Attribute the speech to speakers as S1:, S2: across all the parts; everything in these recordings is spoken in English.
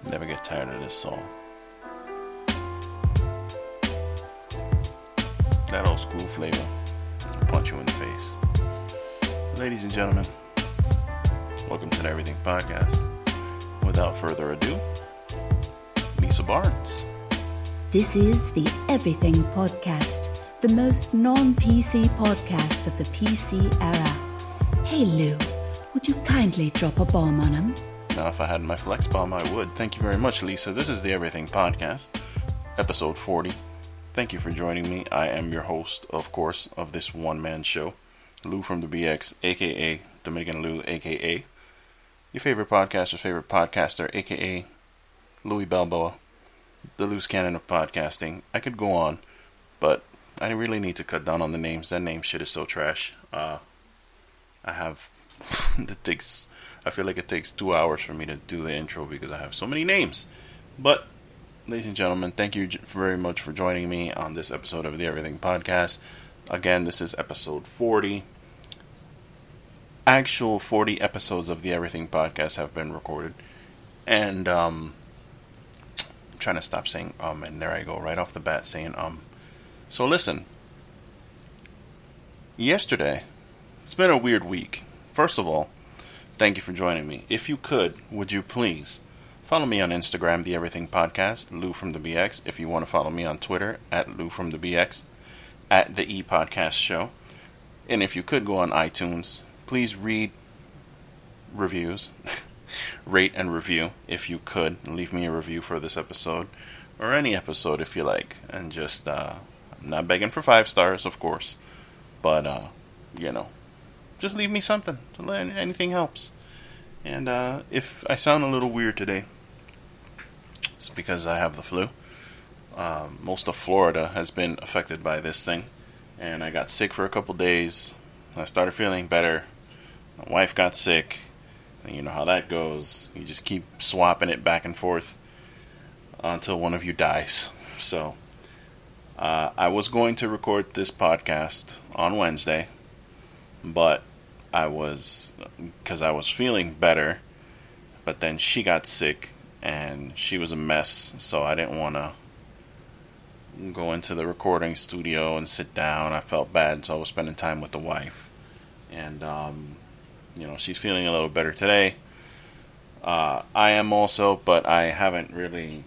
S1: Never get tired of this song. That old school flavor will punch you in the face. Ladies and gentlemen, welcome to the Everything Podcast. Without further ado, Lisa Barnes.
S2: This is the Everything Podcast, the most non-PC podcast of the PC era. Hey Lou, would you kindly drop a bomb on him?
S1: Now, if I had my flex bomb, I would. Thank you very much, Lisa. This is the Everything Podcast, episode 40. Thank you for joining me. I am your host, of course, of this one-man show, Lou from the BX, a.k.a. Dominican Lou, a.k.a. your favorite podcaster, a.k.a. Louis Balboa, the loose cannon of podcasting. I could go on, but I really need to cut down on the names. That name shit is so trash. I feel like it takes 2 hours for me to do the intro because I have so many names. But, ladies and gentlemen, thank you very much for joining me on this episode of the Everything Podcast. Again, this is episode 40. Actual 40 episodes of the Everything Podcast have been recorded. And, I'm trying to stop saying and there I go, right off the bat saying So listen, yesterday, it's been a weird week. First of all, thank you for joining me. If you could, would you please follow me on Instagram, The Everything Podcast, Lou from the BX. If you want to follow me on Twitter, at Lou from the BX, at The E Podcast Show. And if you could go on iTunes, please read reviews, rate and review if you could. Leave me a review for this episode, or any episode if you like. And just, I'm not begging for 5 stars, of course, but, just leave me something. Anything helps. And if I sound a little weird today, it's because I have the flu. Most of Florida has been affected by this thing. And I got sick for a couple days. I started feeling better. My wife got sick. And you know how that goes. You just keep swapping it back and forth until one of you dies. So, I was going to record this podcast on Wednesday. But because I was feeling better, but then she got sick and she was a mess, so I didn't want to go into the recording studio and sit down. I felt bad, so I was spending time with the wife, and she's feeling a little better today. I am also, but I haven't really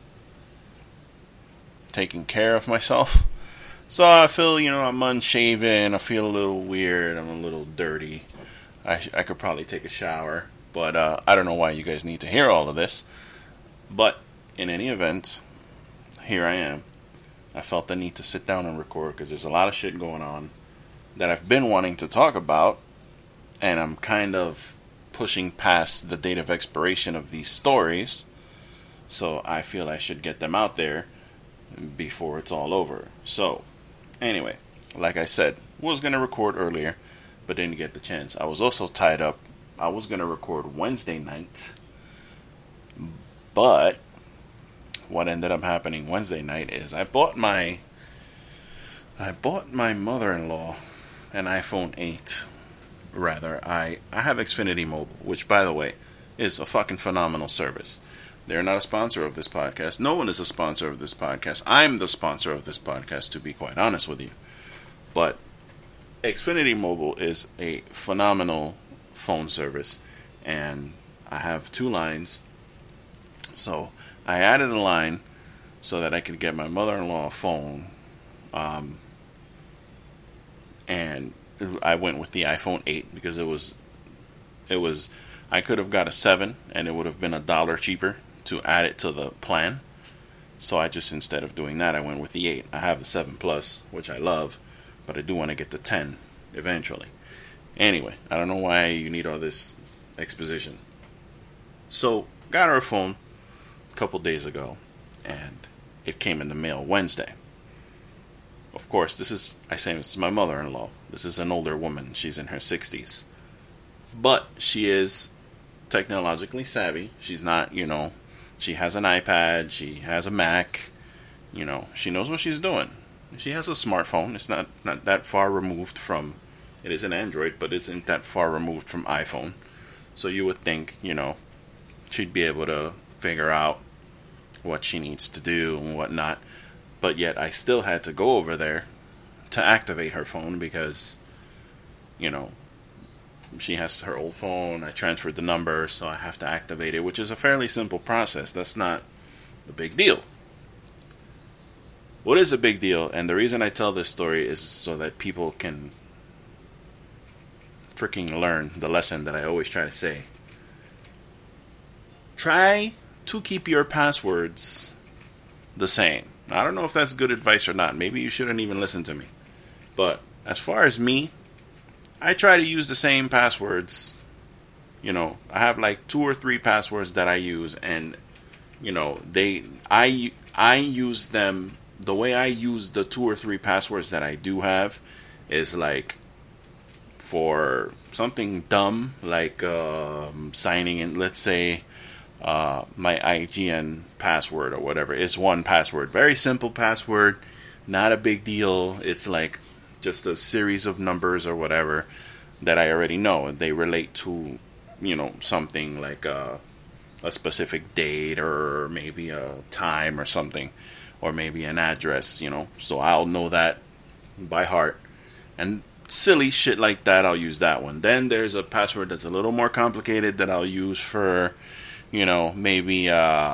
S1: taken care of myself. So I feel, I'm unshaven, I feel a little weird, I'm a little dirty. I could probably take a shower, but I don't know why you guys need to hear all of this. But in any event, here I am. I felt the need to sit down and record because there's a lot of shit going on that I've been wanting to talk about, and I'm kind of pushing past the date of expiration of these stories, so I feel I should get them out there before it's all over. So, anyway, like I said, was going to record earlier, but didn't get the chance. I was also tied up. I was going to record Wednesday night, but what ended up happening Wednesday night is I bought my mother-in-law an iPhone 8. Rather, I have Xfinity Mobile, which, by the way, is a fucking phenomenal service. They're not a sponsor of this podcast. No one is a sponsor of this podcast. I'm the sponsor of this podcast, to be quite honest with you. But Xfinity Mobile is a phenomenal phone service, and I have 2 lines. So I added a line so that I could get my mother-in-law a phone, and I went with the iPhone 8 because it was I could have got a 7 and it would have been $1 cheaper to add it to the plan. So I just, instead of doing that, I went with the 8. I have the 7 Plus, which I love, but I do want to get the 10 eventually. Anyway, I don't know why you need all this exposition. So, got her a phone a couple days ago, and it came in the mail Wednesday. Of course, it's my mother-in-law. This is an older woman. She's in her 60s. But she is technologically savvy. She's not, she has an iPad, she has a Mac, she knows what she's doing. She has a smartphone. It's not that far removed from, it is an Android, but it isn't that far removed from iPhone. So you would think, she'd be able to figure out what she needs to do and whatnot. But yet I still had to go over there to activate her phone because, she has her old phone. I transferred the number, so I have to activate it, which is a fairly simple process. That's not a big deal. What is a big deal, and the reason I tell this story is so that people can freaking learn the lesson that I always try to say. Try to keep your passwords the same. I don't know if that's good advice or not. Maybe you shouldn't even listen to me. But as far as me, I try to use the same passwords. I have like 2 or 3 passwords that I use, and I use them. The way I use the 2 or 3 passwords that I do have is like for something dumb, like signing in. Let's say my IGN password or whatever is 1 password. Very simple password, not a big deal. It's like just a series of numbers or whatever that I already know. They relate to, something like a specific date or maybe a time or something, or maybe an address, So I'll know that by heart. And silly shit like that, I'll use that one. Then there's a password that's a little more complicated that I'll use for, maybe,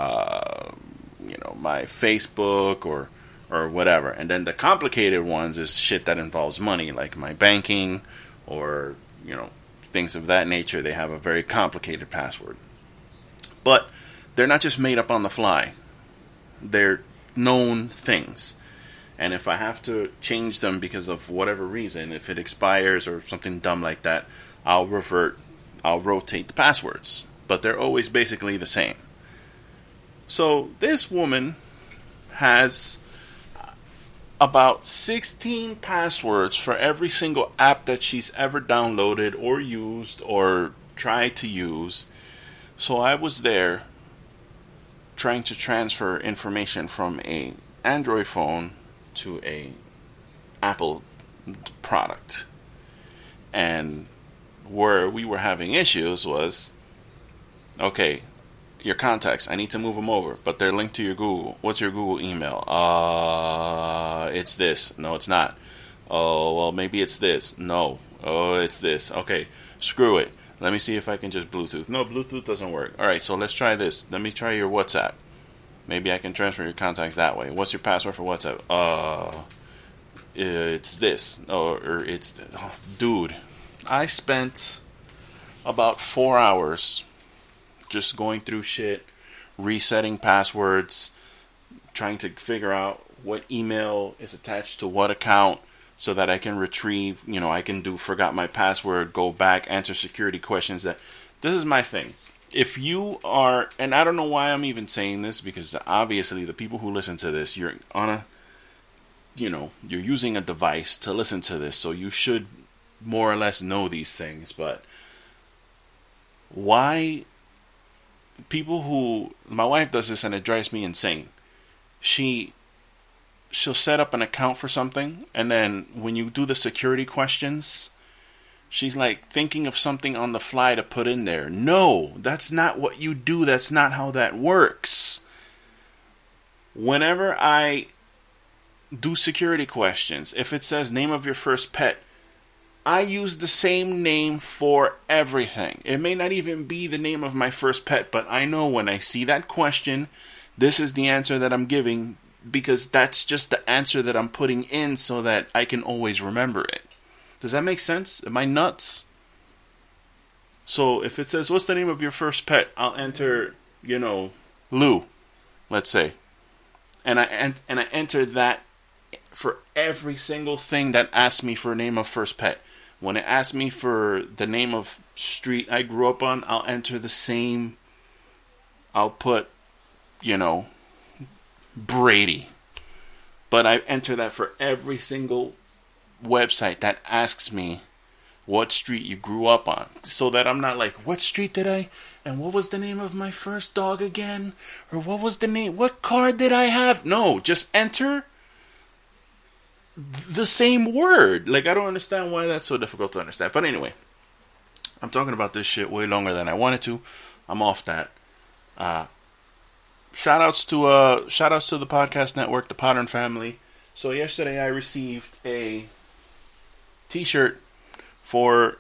S1: my Facebook or whatever. And then the complicated ones is shit that involves money, like my banking or, things of that nature. They have a very complicated password. But they're not just made up on the fly. They're known things. And if I have to change them because of whatever reason, if it expires or something dumb like that, I'll rotate the passwords. But they're always basically the same. So this woman has about 16 passwords for every single app that she's ever downloaded or used or tried to use. So I was there trying to transfer information from a Android phone to a Apple product. And where we were having issues was, okay, your contacts, I need to move them over, but they're linked to your Google. What's your Google email? It's this. No, it's not. Oh, well, maybe it's this. No. Oh, it's this. Okay, screw it. Let me see if I can just Bluetooth. No, Bluetooth doesn't work. All right, so let's try this. Let me try your WhatsApp. Maybe I can transfer your contacts that way. What's your password for WhatsApp? It's this. Or it's... Oh, dude, I spent about 4 hours just going through shit, resetting passwords, trying to figure out what email is attached to what account so that I can retrieve, I can do forgot my password, go back, answer security questions. This is my thing. If you are, and I don't know why I'm even saying this, because obviously the people who listen to this, you're you're using a device to listen to this, so you should more or less know these things. But why my wife does this and it drives me insane. She'll set up an account for something, and then when you do the security questions, she's like thinking of something on the fly to put in there. No, that's not what you do. That's not how that works. Whenever I do security questions, if it says name of your first pet, I use the same name for everything. It may not even be the name of my first pet, but I know when I see that question, this is the answer that I'm giving, because that's just the answer that I'm putting in so that I can always remember it. Does that make sense? Am I nuts? So if it says, what's the name of your first pet? I'll enter, Lou, let's say. And I enter that for every single thing that asks me for a name of first pet. When it asks me for the name of street I grew up on, I'll enter the same. I'll put, Brady. But I enter that for every single website that asks me what street you grew up on, so that I'm not like, what street did I, and what was the name of my first dog again, or what card did I have? No, just enter the same word. Like, I don't understand why that's so difficult to understand. But anyway, I'm talking about this shit way longer than I wanted to. I'm off that. shout outs to the podcast network, the Podern family. So yesterday I received a t-shirt for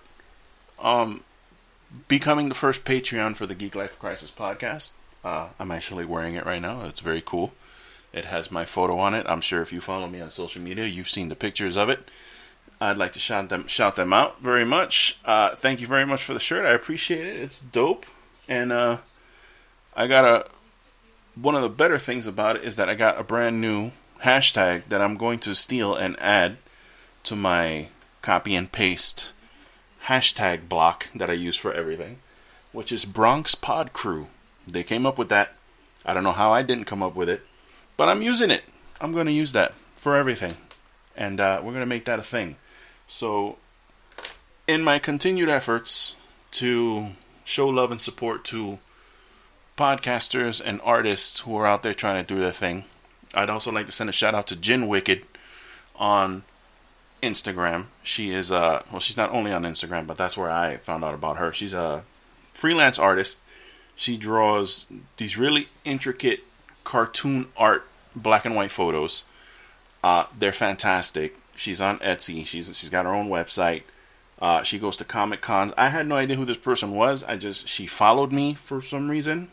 S1: becoming the first Patreon for the Geek Life Crisis podcast. I'm actually wearing it right now. It's very cool. It has my photo on it. I'm sure if you follow me on social media, you've seen the pictures of it. I'd like to shout them out very much. Thank you very much for the shirt. I appreciate it. It's dope. And I got one of the better things about it is that I got a brand new hashtag that I'm going to steal and add to my copy and paste hashtag block that I use for everything, which is Bronx Pod Crew. They came up with that. I don't know how I didn't come up with it, but I'm using it. I'm going to use that for everything, and we're going to make that a thing. So, in my continued efforts to show love and support to podcasters and artists who are out there trying to do their thing, I'd also like to send a shout out to Jen Wicked on Instagram. She is she's not only on Instagram, but that's where I found out about her. She's a freelance artist. She draws these really intricate cartoon art, black and white photos. They're fantastic. She's on Etsy. She's got her own website. She goes to Comic Cons. I had no idea who this person was. She followed me for some reason,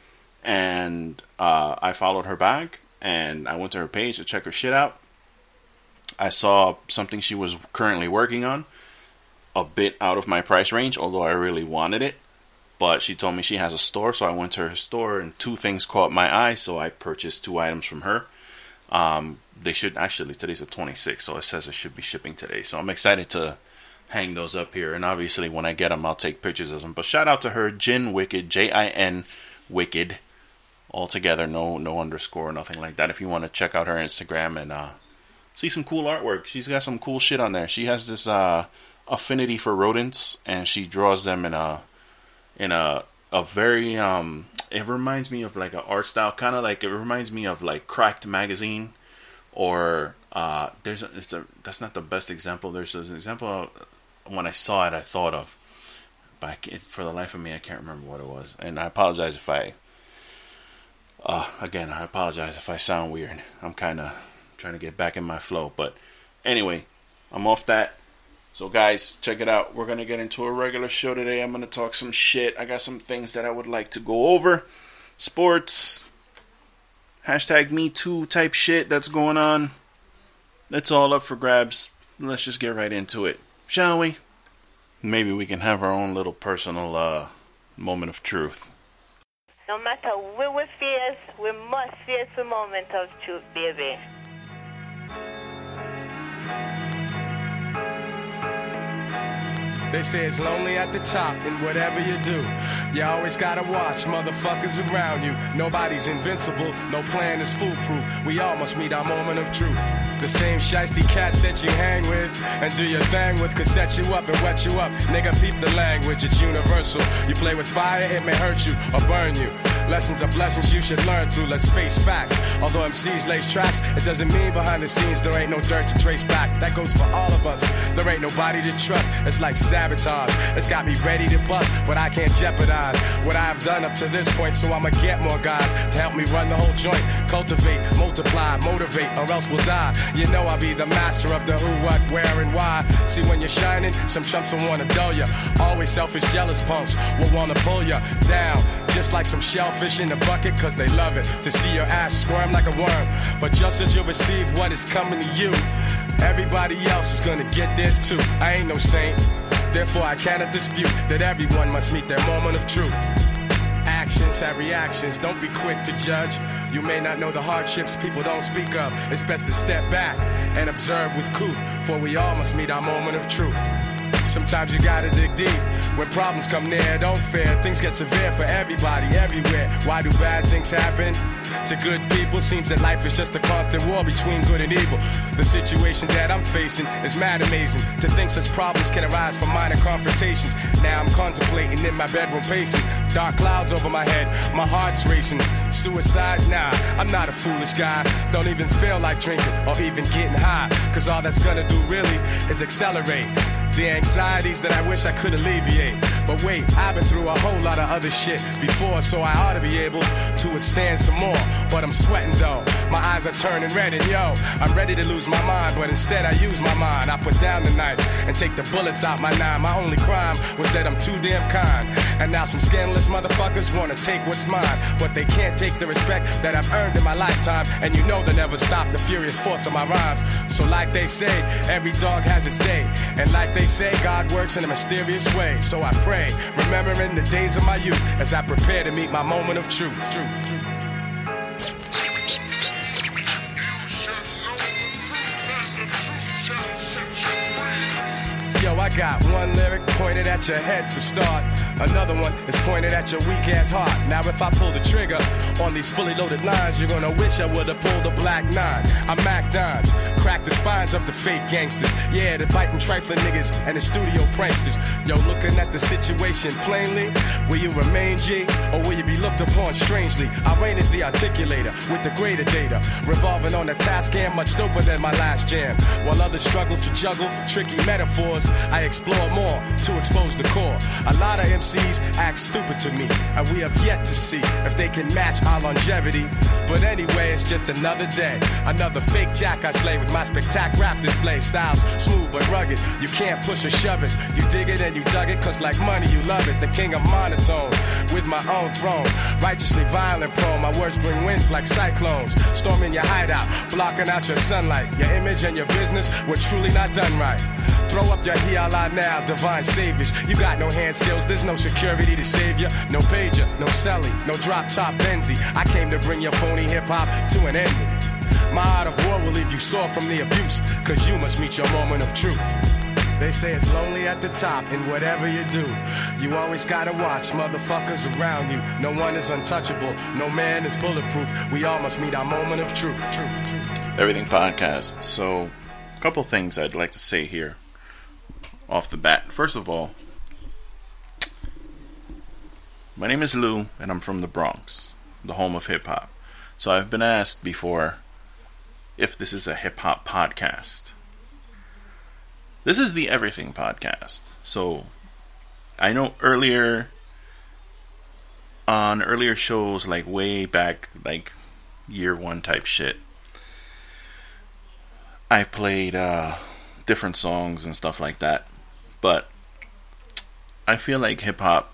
S1: and I followed her back, and I went to her page to check her shit out. I saw something she was currently working on, a bit out of my price range, although I really wanted it. But she told me she has a store, so I went to her store, and two things caught my eye, so I purchased 2 items from her. They should, actually, today's the 26th, so it says it should be shipping today. So I'm excited to hang those up here, and obviously when I get them, I'll take pictures of them. But shout out to her, Jin Wicked, Jin Wicked, all together, no underscore, nothing like that. If you want to check out her Instagram and see some cool artwork, she's got some cool shit on there. She has this affinity for rodents, and she draws them in a very it reminds me of like an art style, kind of like, it reminds me of like Cracked magazine, or that's not the best example. There's an example when I saw it I thought of, but for the life of me I can't remember what it was, and I apologize if I sound weird. I'm kind of trying to get back in my flow, but anyway, I'm off that. So guys, check it out. We're going to get into a regular show today. I'm going to talk some shit. I got some things that I would like to go over. Sports. Hashtag Me Too type shit that's going on. It's all up for grabs. Let's just get right into it. Shall we? Maybe we can have our own little personal moment of truth.
S3: No matter where we face, we must face the moment of truth, baby.
S4: They say it's lonely at the top, and whatever you do, you always gotta watch motherfuckers around you. Nobody's invincible, no plan is foolproof. We all must meet our moment of truth. The same shiesty cats that you hang with and do your thing with could set you up and wet you up. Nigga, peep the language, it's universal. You play with fire, it may hurt you or burn you. Lessons are blessings you should learn through, let's face facts. Although MCs lace tracks, it doesn't mean behind the scenes there ain't no dirt to trace back. That goes for all of us, there ain't nobody to trust. It's like sabotage, it's got me ready to bust, but I can't jeopardize what I've done up to this point, so I'ma get more guys to help me run the whole joint. Cultivate, multiply, motivate, or else we'll die. You know I'll be the master of the who, what, where, and why. See, when you're shining, some chumps will wanna dull ya. Always selfish, jealous punks will wanna pull ya down, just like some shellfish in the bucket, cause they love it to see your ass squirm like a worm. But just as you receive what is coming to you, everybody else is gonna get theirs too. I ain't no saint, therefore I cannot dispute that everyone must meet their moment of truth. Actions have reactions, don't be quick to judge. You may not know the hardships people don't speak of. It's best to step back and observe with cool, for we all must meet our moment of truth. Sometimes you gotta dig deep. When problems come near, don't fear. Things get severe for everybody, everywhere. Why do bad things happen to good people? Seems that life is just a constant war between good and evil. The situation that I'm facing is mad amazing. To think such problems can arise from minor confrontations. Now I'm contemplating in my bedroom pacing. Dark clouds over my head, my heart's racing. Suicide? Nah, I'm not a foolish guy. Don't even feel like drinking or even getting high, cause all that's gonna do really is accelerate The anxieties that I wish I could alleviate. But wait, I've been through a whole lot of other shit before, so I ought to be able to withstand some more. But I'm sweating though, my eyes are turning red, and yo, I'm ready to lose my mind, but instead I use my mind. I put down the knife and take the bullets out my nine. My only crime was that I'm too damn kind. And now some scandalous motherfuckers wanna take what's mine, but they can't take the respect that I've earned in my lifetime. And you know they'll never stop the furious force of my rhymes. So like they say, every dog has its day. And like they say, God works in a mysterious way. So I pray, remembering the days of my youth, as I prepare to meet my moment of truth. Yo, I got one lyric pointed at your head for start. Another one is pointed at your weak ass heart. Now if I pull the trigger on these fully loaded lines, you're gonna wish I would've pulled a black 9. I'm Mac Dimes, crack the spines of the fake gangsters. Yeah, the biting trifling niggas and the studio pranksters. Yo, looking at the situation plainly, will you remain G, or will you be looked upon strangely? I reign as the articulator with the greater data, revolving on a task scam much doper than my last jam. While others struggle to juggle tricky metaphors, I explore more to expose the core. A lot of MCs act stupid to me, and we have yet to see if they can match our longevity. But anyway, it's just another day, another fake jack I slay with my spectac rap display. Styles smooth but rugged, you can't push or shove it. You dig it and you dug it, cause like money you love it. The king of monotone, with my own throne, righteously violent prone. My words bring winds like cyclones, storming your hideout, blocking out your sunlight. Your image and your business were truly not done right. Throw up your hiala now, divine saviors. You got no hand skills, there's no security to save you. No pager, no celly, no drop top Benzie. I came to bring your phony hip-hop to an ending. My art of war will leave you sore from the abuse, cause you must meet your moment of truth. They say it's lonely at the top in whatever you do. You always gotta watch motherfuckers around you. No one is untouchable, no man is bulletproof. We all must meet our moment of truth.
S1: Everything Podcast. So, a couple things I'd like to say here off the bat. First of all, my name is Lou, and I'm from the Bronx, the home of hip-hop. So I've been asked before if this is a hip-hop podcast. This is the Everything Podcast. So, I know earlier shows, like way back, like year one type shit, I played different songs and stuff like that. But I feel like hip-hop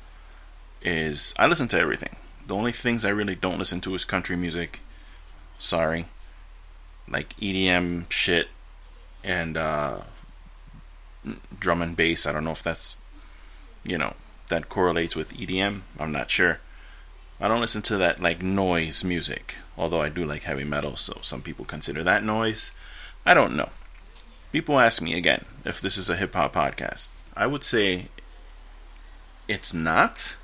S1: I listen to everything. The only things I really don't listen to is country music. Sorry. Like EDM shit and drum and bass. I don't know if that's, that correlates with EDM. I'm not sure. I don't listen to that like noise music. Although I do like heavy metal, so some people consider that noise. I don't know. People ask me again if this is a hip-hop podcast. I would say it's not.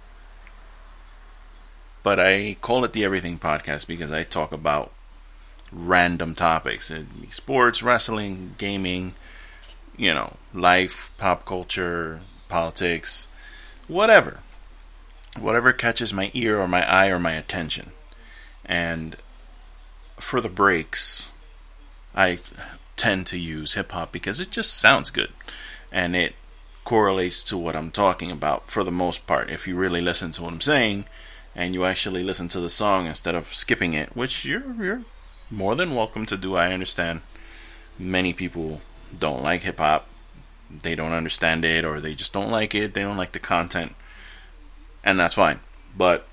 S1: But I call it the Everything Podcast because I talk about random topics. Sports, wrestling, gaming, life, pop culture, politics, whatever. Whatever catches my ear or my eye or my attention. And for the breaks, I tend to use hip-hop because it just sounds good. And it correlates to what I'm talking about for the most part. If you really listen to what I'm saying, and you actually listen to the song instead of skipping it, which you're more than welcome to do. I understand many people don't like hip-hop. They don't understand it, or they just don't like it. They don't like the content, and that's fine. But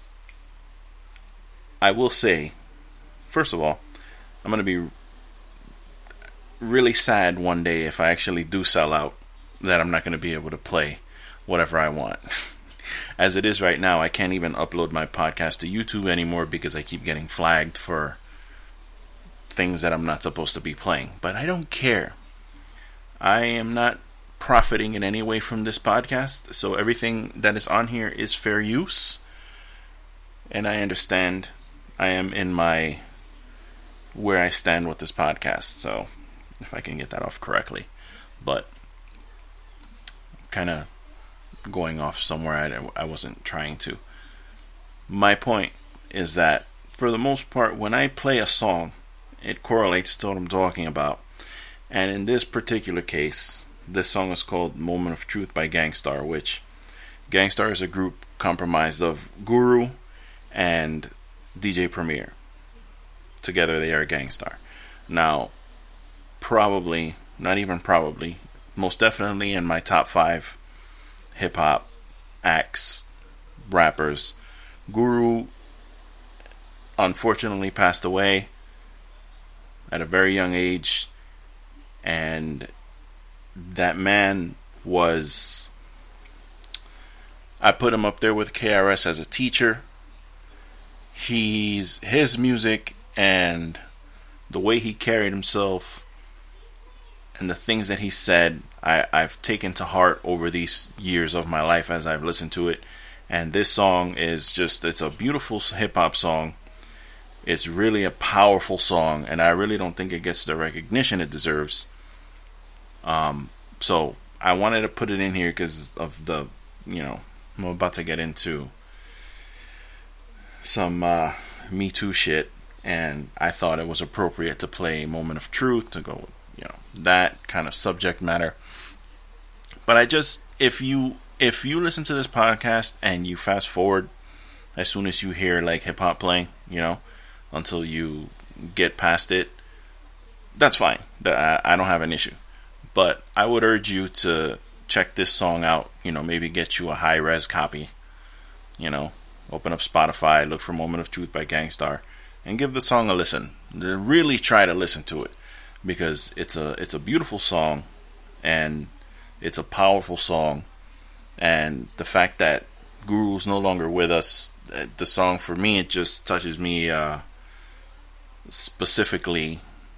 S1: I will say, first of all, I'm going to be really sad one day if I actually do sell out, that I'm not going to be able to play whatever I want. As it is right now, I can't even upload my podcast to YouTube anymore because I keep getting flagged for things that I'm not supposed to be playing. But I don't care. I am not profiting in any way from this podcast, so everything that is on here is fair use. And I understand I am in my where I stand with this podcast, so if I can get that off correctly. But kind of going off somewhere I wasn't trying to. My point is that for the most part, when I play a song, it correlates to what I'm talking about. And in this particular case, This song is called Moment of Truth by Gang Starr, which Gang Starr is a group comprised of Guru and DJ Premier. Together they are Gang Starr. Now, probably, not even probably, most definitely in my top 5 hip-hop acts, rappers, Guru unfortunately passed away at a very young age, and that man was, I put him up there with KRS as a teacher. His music and the way he carried himself and the things that he said, I've taken to heart over these years of my life as I've listened to it. And this song is just, it's a beautiful hip-hop song. It's really a powerful song, and I really don't think it gets the recognition it deserves. So I wanted to put it in here because of the, I'm about to get into some Me Too shit, and I thought it was appropriate to play Moment of Truth to go with, that kind of subject matter. But I just, if you listen to this podcast and you fast forward as soon as you hear like hip hop playing, until you get past it, that's fine. I don't have an issue. But I would urge you to check this song out. Maybe get you a high-res copy. Open up Spotify, look for Moment of Truth by Gang Starr, and give the song a listen. Really try to listen to it, because it's a beautiful song, and it's a powerful song. And the fact that Guru's no longer with us, the song, for me, it just touches me specifically.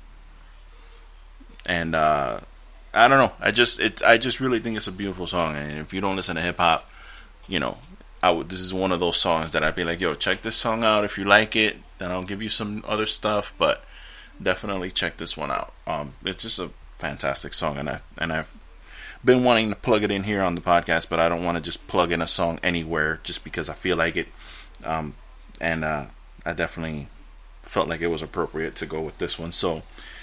S1: And I don't know, I just really think it's a beautiful song. And if you don't listen to hip hop, this is one of those songs that I'd be like, yo, check this song out. If you like it, then I'll give you some other stuff, but definitely check this one out. It's just a fantastic song, and I've been wanting to plug it in here on the podcast, but I don't want to just plug in a song anywhere just because I feel like it. And I definitely felt like it was appropriate to go with this one. So,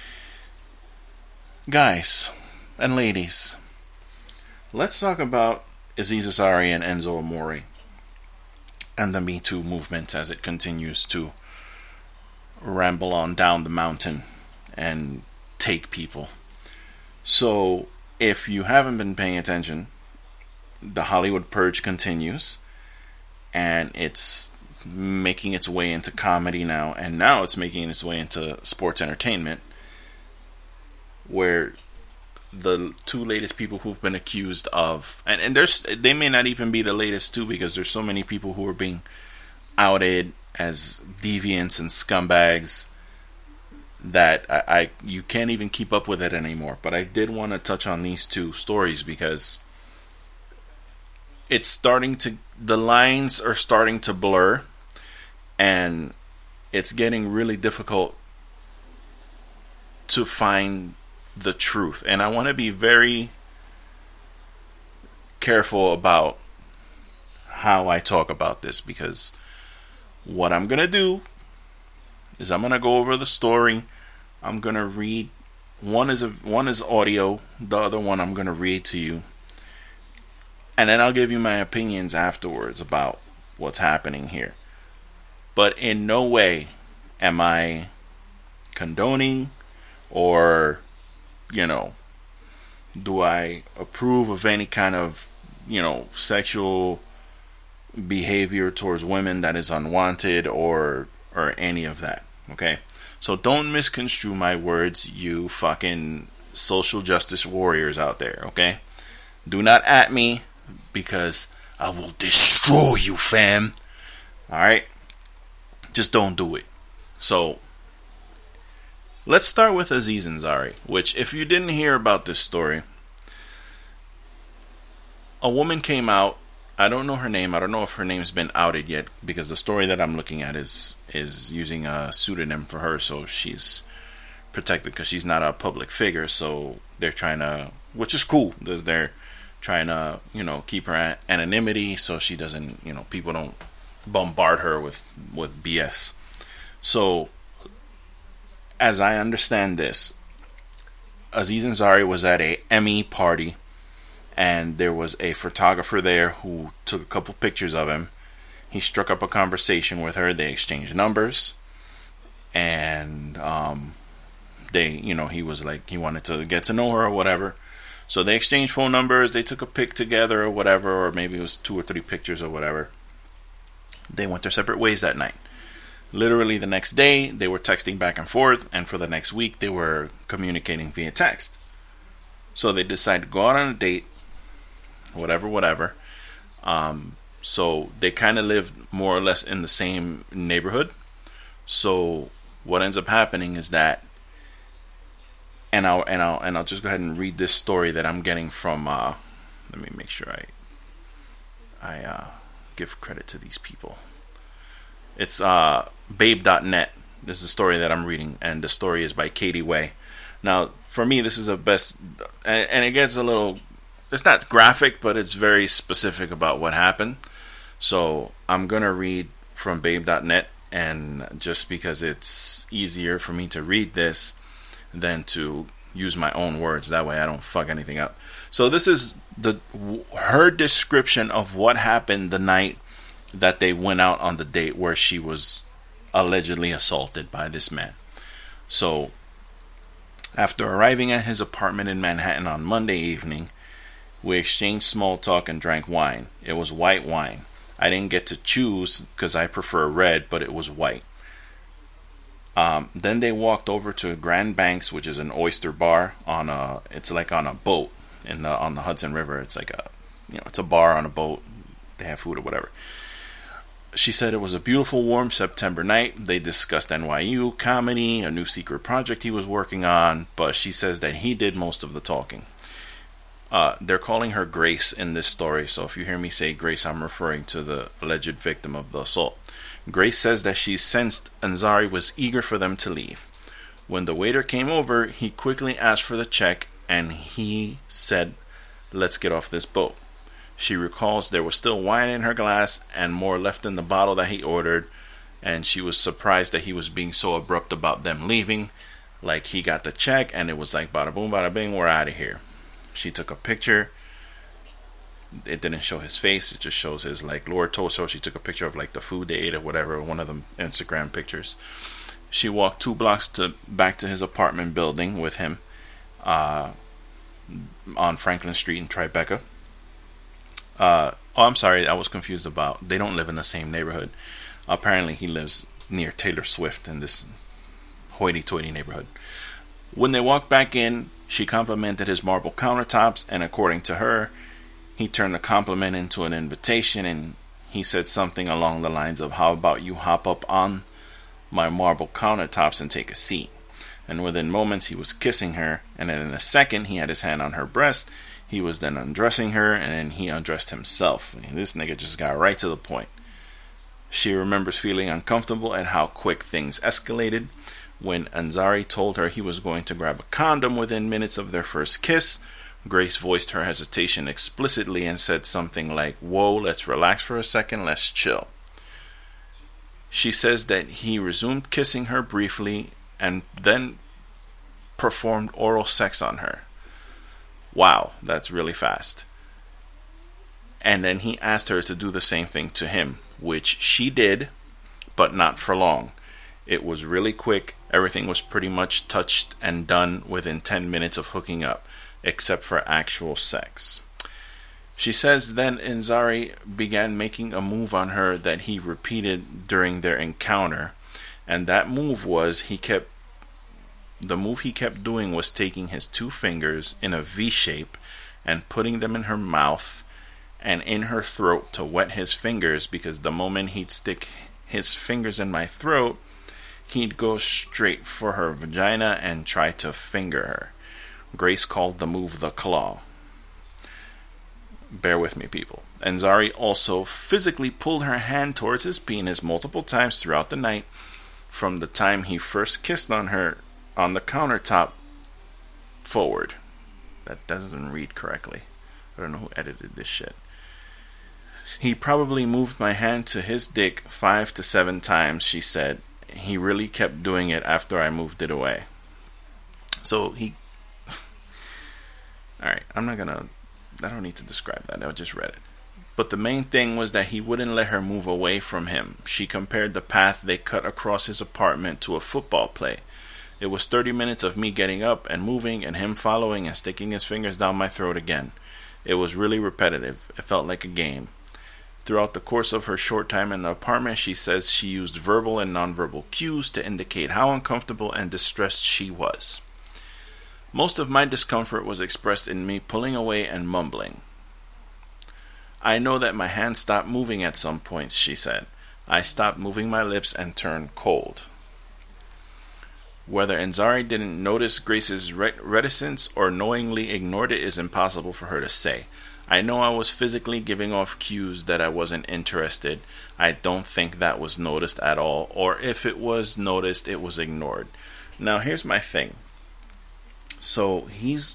S1: guys and ladies, let's talk about Aziz Ansari and Enzo Amore and the Me Too movement as it continues to ramble on down the mountain and take people. So, if you haven't been paying attention, the Hollywood Purge continues, and it's making its way into comedy now, and now it's making its way into sports entertainment, where the two latest people who've been accused of, and they may not even be the latest two, because there's so many people who are being outed as deviants and scumbags that you can't even keep up with it anymore. But I did want to touch on these two stories because the lines are starting to blur, and it's getting really difficult to find the truth. And I want to be very careful about how I talk about this, because what I'm going to do is I'm going to go over the story. I'm going to read. One is audio. The other one I'm going to read to you. And then I'll give you my opinions afterwards about what's happening here. But in no way am I condoning or, do I approve of any kind of, sexual behavior towards women that is unwanted or any of that. Okay? So don't misconstrue my words, you fucking social justice warriors out there, okay? Do not at me, because I will destroy you, fam. Alright? Just don't do it. So, let's start with Aziz Ansari, which, if you didn't hear about this story, a woman came out. I don't know her name. I don't know if her name's been outed yet, because the story that I'm looking at is using a pseudonym for her, so she's protected because she's not a public figure. So they're trying to, which is cool. They're trying to, keep her anonymity so she doesn't, people don't bombard her with BS. So, as I understand this, Aziz Ansari was at a Emmy party, and there was a photographer there who took a couple pictures of him. He struck up a conversation with her. They exchanged numbers, and he was like, he wanted to get to know her or whatever. So they exchanged phone numbers. They took a pic together or whatever, or maybe it was 2 or 3 pictures or whatever. They went their separate ways that night. Literally the next day, they were texting back and forth, and for the next week, they were communicating via text. So they decided to go out on a date, whatever. So they kind of lived more or less in the same neighborhood. So what ends up happening is that, and I'll just go ahead and read this story that I'm getting from. Let me make sure I give credit to these people. It's babe.net. This is a story that I'm reading, and the story is by Katie Way. Now, for me, this is the best, and it gets a little, it's not graphic, but it's very specific about what happened. So I'm going to read from babe.net, and just because it's easier for me to read this than to use my own words, that way I don't fuck anything up. So this is her description of what happened the night that they went out on the date where she was allegedly assaulted by this man. So, after arriving at his apartment in Manhattan on Monday evening, we exchanged small talk and drank wine. It was white wine. I didn't get to choose because I prefer red, but it was white. Then they walked over to Grand Banks, which is an oyster bar it's like on a boat on the Hudson River. It's like it's a bar on a boat. They have food or whatever. She said it was a beautiful, warm September night. They discussed NYU, comedy, a new secret project he was working on, but she says that he did most of the talking. They're calling her Grace in this story, so if you hear me say Grace, I'm referring to the alleged victim of the assault. Grace says that she sensed Ansari was eager for them to leave. When the waiter came over, he quickly asked for the check, and he said, "Let's get off this boat." She recalls there was still wine in her glass and more left in the bottle that he ordered, and she was surprised that he was being so abrupt about them leaving. Like, he got the check and it was like bada boom, bada bing, we're out of here. She took a picture. It didn't show his face, it just shows his like lower torso. She took a picture of like the food they ate or whatever, one of the Instagram pictures. She walked 2 blocks back to his apartment building with him on Franklin Street in Tribeca. I'm sorry, I was confused about, they don't live in the same neighborhood. Apparently he lives near Taylor Swift in this hoity-toity neighborhood. When they walked back in, she complimented his marble countertops, and according to her, he turned the compliment into an invitation, and he said something along the lines of, "How about you hop up on my marble countertops and take a seat?" And within moments he was kissing her, and then in a second he had his hand on her breast. He was then undressing her, and then he undressed himself. This nigga just got right to the point. She remembers feeling uncomfortable at how quick things escalated. When Ansari told her he was going to grab a condom within minutes of their first kiss, Grace voiced her hesitation explicitly and said something like, "Whoa, let's relax for a second, let's chill." She says that he resumed kissing her briefly and then performed oral sex on her. Wow, that's really fast. And then he asked her to do the same thing to him, which she did, but not for long. It was really quick. Everything was pretty much touched and done within 10 minutes of hooking up, except for actual sex. She says then Ansari began making a move on her that he repeated during their encounter, and that move was the move he kept doing was taking his 2 fingers in a V shape and putting them in her mouth and in her throat to wet his fingers, because the moment he'd stick his fingers in my throat, he'd go straight for her vagina and try to finger her. Grace called the move the claw. Bear with me, people. Ansari also physically pulled her hand towards his penis multiple times throughout the night, from the time he first kissed on her on the countertop forward. That doesn't read correctly. I don't know who edited this shit. He probably moved my hand to his dick 5 to 7 times, she said. He really kept doing it after I moved it away. So Alright, I don't need to describe that. I just read it. But the main thing was that he wouldn't let her move away from him. She compared the path they cut across his apartment to a football play. It was 30 minutes of me getting up and moving and him following and sticking his fingers down my throat again. It was really repetitive. It felt like a game. Throughout the course of her short time in the apartment, she says she used verbal and nonverbal cues to indicate how uncomfortable and distressed she was. Most of my discomfort was expressed in me pulling away and mumbling. I know that my hands stopped moving at some points, she said. I stopped moving my lips and turned cold. Whether Enzari didn't notice Grace's reticence or knowingly ignored it is impossible for her to say. I know I was physically giving off cues that I wasn't interested. I don't think that was noticed at all, or if it was noticed, it was ignored. Now, here's my thing. So, he's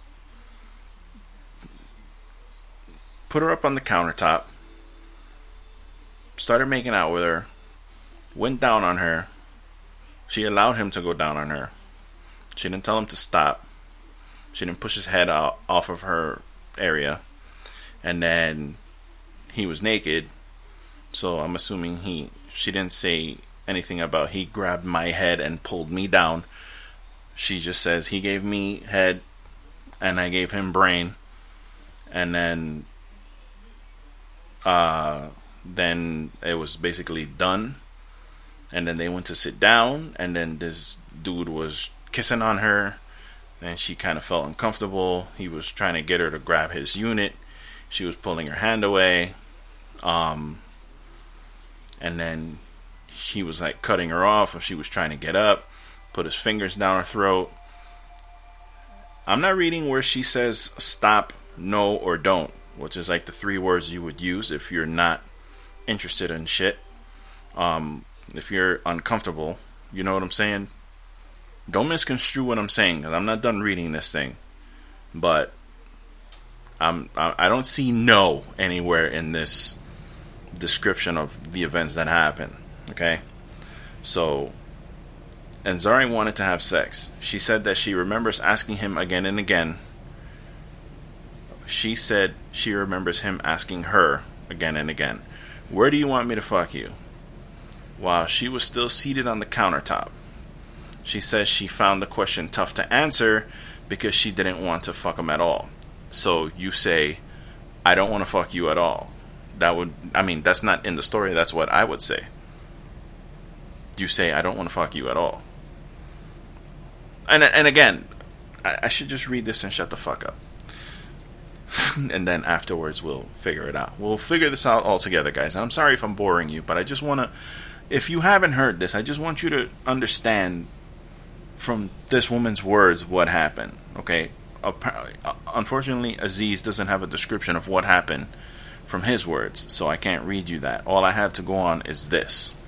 S1: put her up on the countertop, started making out with her, went down on her. She allowed him to go down on her. She didn't tell him to stop. She didn't push his head out off of her area. And then he was naked. So I'm assuming she didn't say anything about he grabbed my head and pulled me down. She just says he gave me head and I gave him brain. And then it was basically done. And then they went to sit down, and then this dude was kissing on her, and she kind of felt uncomfortable. He was trying to get her to grab his unit. She was pulling her hand away. And then he was like cutting her off, and she was trying to get up, put his fingers down her throat. I'm not reading where she says stop, no, or don't, which is like the 3 words you would use if you're not interested in shit. If you're uncomfortable, you know what I'm saying? Don't misconstrue what I'm saying, because I'm not done reading this thing. But I don't see no anywhere in this description of the events that happen. Okay? So, Enzari wanted to have sex. She said that she remembers asking him again and again. She said she remembers him asking her again and again, "Where do you want me to fuck you?" While she was still seated on the countertop. She says she found the question tough to answer because she didn't want to fuck him at all. So you say, I don't want to fuck you at all. That's not in the story, that's what I would say. You say, I don't want to fuck you at all. And again, I should just read this and shut the fuck up. And then afterwards we'll figure it out. We'll figure this out all together, guys. I'm sorry if I'm boring you, but I just want to... If you haven't heard this, I just want you to understand from this woman's words what happened, okay? Unfortunately, Aziz doesn't have a description of what happened from his words, so I can't read you that. All I have to go on is this.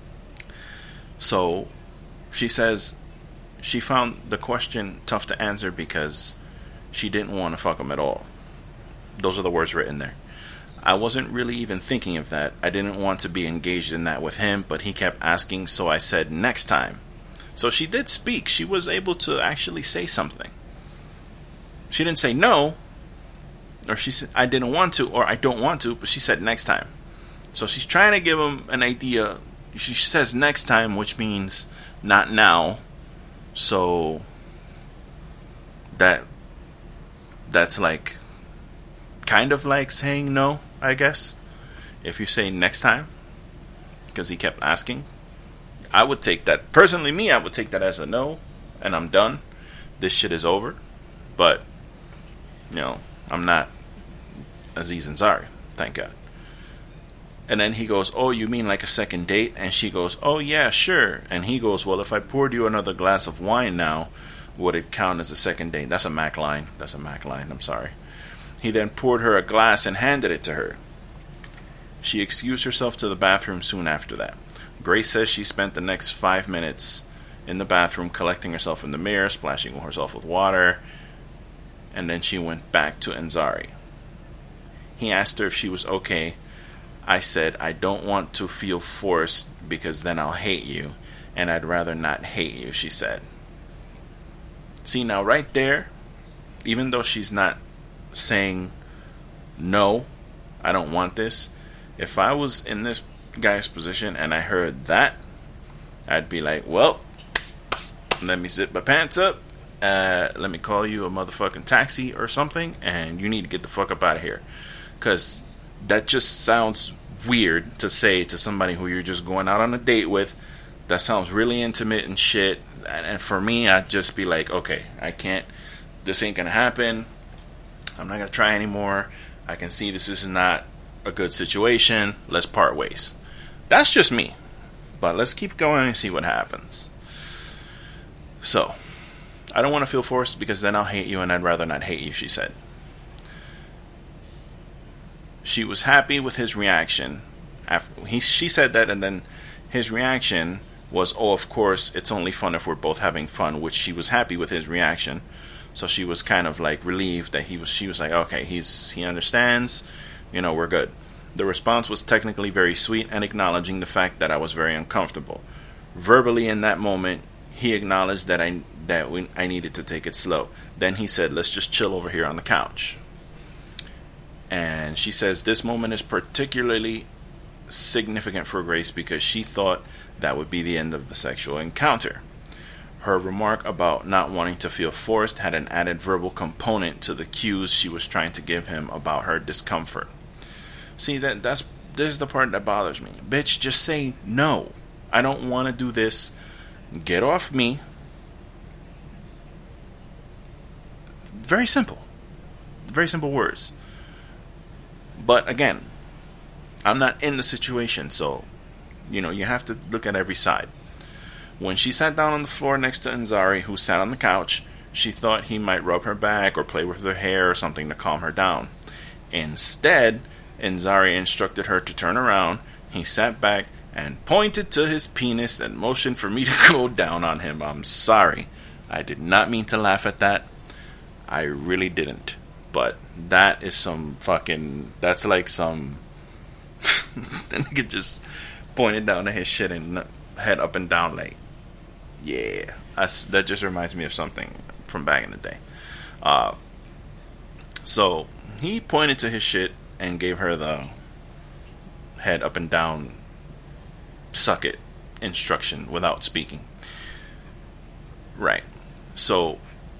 S1: So, she says she found the question tough to answer because she didn't want to fuck him at all. Those are the words written there. I wasn't really even thinking of that. I didn't want to be engaged in that with him, but he kept asking, so I said next time. So she did speak. She was able to actually say something. She didn't say no, or she said I didn't want to, or I don't want to, but she said next time. So she's trying to give him an idea. She says next time, which means not now. So that's like kind of like saying no, I guess. If you say next time, because he kept asking, I would take that, personally me, I would take that as a no, and I'm done. This shit is over. But, I'm not Aziz Ansari, thank God. And then he goes, oh, you mean like a second date? And she goes, oh yeah, sure. And he goes, well, if I poured you another glass of wine now, would it count as a second date? That's a Mac line. I'm sorry. He then poured her a glass and handed it to her. She excused herself to the bathroom soon after that. Grace says she spent the next 5 minutes in the bathroom collecting herself in the mirror, splashing herself with water, and then she went back to Enzari. He asked her if she was okay. I said, I don't want to feel forced because then I'll hate you, and I'd rather not hate you, she said. See, now right there, even though she's not saying, no, I don't want this. If I was in this guy's position and I heard that, I'd be like, well, let me zip my pants up. Let me call you a motherfucking taxi or something, and you need to get the fuck up out of here. Because that just sounds weird to say to somebody who you're just going out on a date with. That sounds really intimate and shit. And for me, I'd just be like, okay, I can't. This ain't gonna happen. I'm not gonna try anymore. I can see this is not a good situation. Let's part ways. That's just me. But let's keep going and see what happens. So, I don't want to feel forced because then I'll hate you, and I'd rather not hate you, she said. She was happy with his reaction. She said that, and then his reaction was, oh, of course, it's only fun if we're both having fun, which she was happy with his reaction. So she was kind of like relieved that she was like, okay, he understands, we're good. The response was technically very sweet and acknowledging the fact that I was very uncomfortable. Verbally in that moment, he acknowledged that I needed to take it slow. Then he said, let's just chill over here on the couch. And she says this moment is particularly significant for Grace because she thought that would be the end of the sexual encounter. Her remark about not wanting to feel forced had an added verbal component to the cues she was trying to give him about her discomfort. See, this is the part that bothers me. Bitch, just say no. I don't want to do this. Get off me. Very simple. Very simple words. But again, I'm not in the situation, so, you have to look at every side. When she sat down on the floor next to Nzari, who sat on the couch, she thought he might rub her back or play with her hair or something to calm her down. Instead, Nzari instructed her to turn around. He sat back and pointed to his penis and motioned for me to go down on him. I'm sorry. I did not mean to laugh at that. I really didn't. But that is that's like some... the nigga just pointed down at his shit and head up and down like, yeah. That just reminds me of something from back in the day. So he pointed to his shit and gave her the head up and down suck it instruction without speaking. Right. So,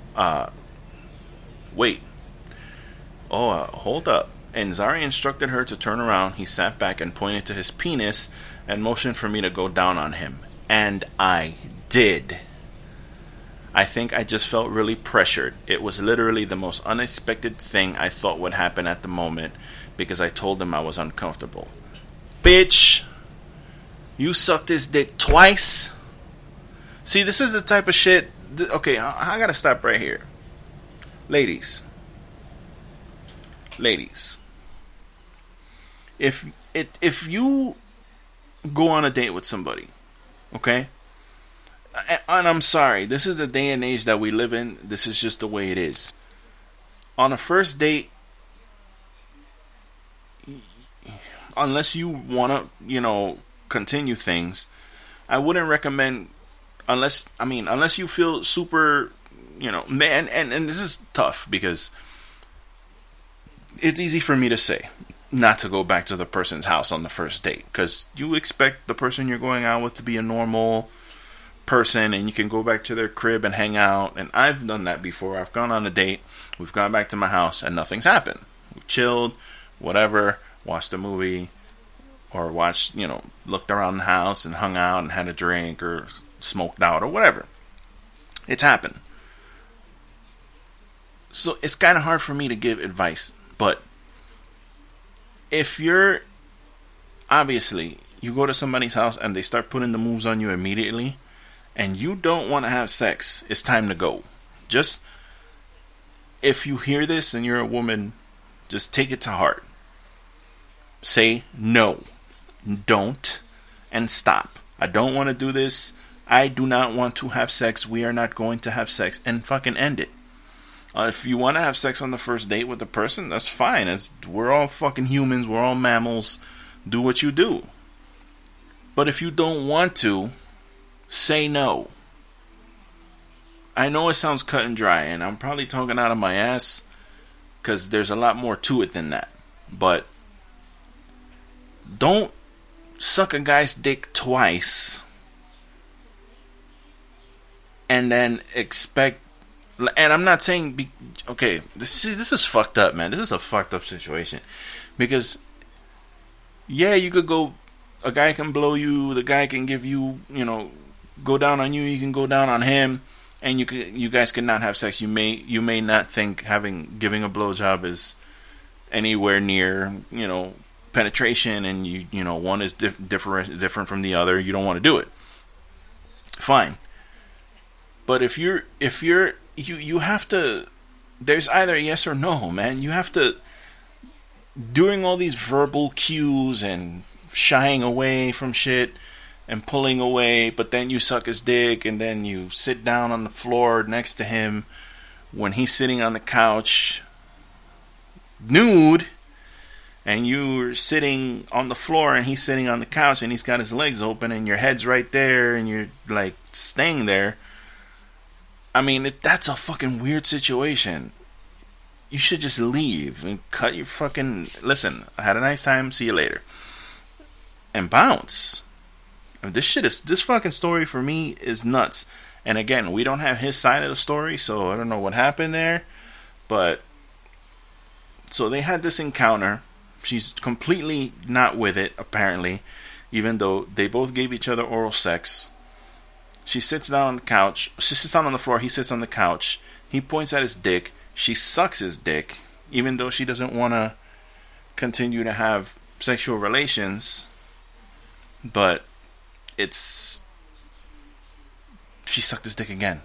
S1: wait. Hold up. Nzari instructed her to turn around. He sat back and pointed to his penis and motioned for me to go down on him. And I did. I think I just felt really pressured. It was literally the most unexpected thing I thought would happen at the moment because I told him I was uncomfortable. Bitch, you sucked his dick twice? See, this is the type of shit... Okay, I gotta stop right here. Ladies, if you go on a date with somebody, okay, and I'm sorry, this is the day and age that we live in. This is just the way it is. On a first date, unless you want to, continue things, I wouldn't recommend, unless you feel super, and this is tough because it's easy for me to say not to go back to the person's house on the first date because you expect the person you're going out with to be a normal person and you can go back to their crib and hang out. And I've done that before. I've gone on a date, we've gone back to my house and nothing's happened. We've chilled, whatever, watched a movie or looked around the house and hung out and had a drink or smoked out or whatever. It's happened. So it's kind of hard for me to give advice. But if you go to somebody's house and they start putting the moves on you immediately and you don't want to have sex, it's time to go. Just, if you hear this and you're a woman, just take it to heart. Say no, don't, and stop. I don't want to do this. I do not want to have sex. We are not going to have sex, and fucking end it. If you want to have sex on the first date with a person, that's fine. We're all fucking humans. We're all mammals. Do what you do. But if you don't want to, say no. I know it sounds cut and dry, and I'm probably talking out of my ass because there's a lot more to it than that. But don't suck a guy's dick twice and then expect. And I'm not saying, okay, this is fucked up, man. This is a fucked up situation. Because, yeah, you could go, a guy can blow you, the guy can give you, go down on you, you can go down on him, and you guys can not have sex. You may not think giving a blowjob is anywhere near, penetration, and one is different from the other. You don't want to do it. Fine. But if you have to, there's either yes or no, man. You have to, during all these verbal cues and shying away from shit and pulling away, but then you suck his dick and then you sit down on the floor next to him when he's sitting on the couch nude, and you're sitting on the floor and he's sitting on the couch and he's got his legs open and your head's right there and you're like staying there. I mean, that's a fucking weird situation. You should just leave and cut your fucking... Listen, I had a nice time. See you later. And bounce. I mean, this fucking story for me is nuts. And again, we don't have his side of the story, so I don't know what happened there. But... So they had this encounter. She's completely not with it, apparently. Even though they both gave each other oral sex. She sits down on the couch. She sits down on the floor. He sits on the couch. He points at his dick. She sucks his dick, even though she doesn't want to continue to have sexual relations. But she sucked his dick again.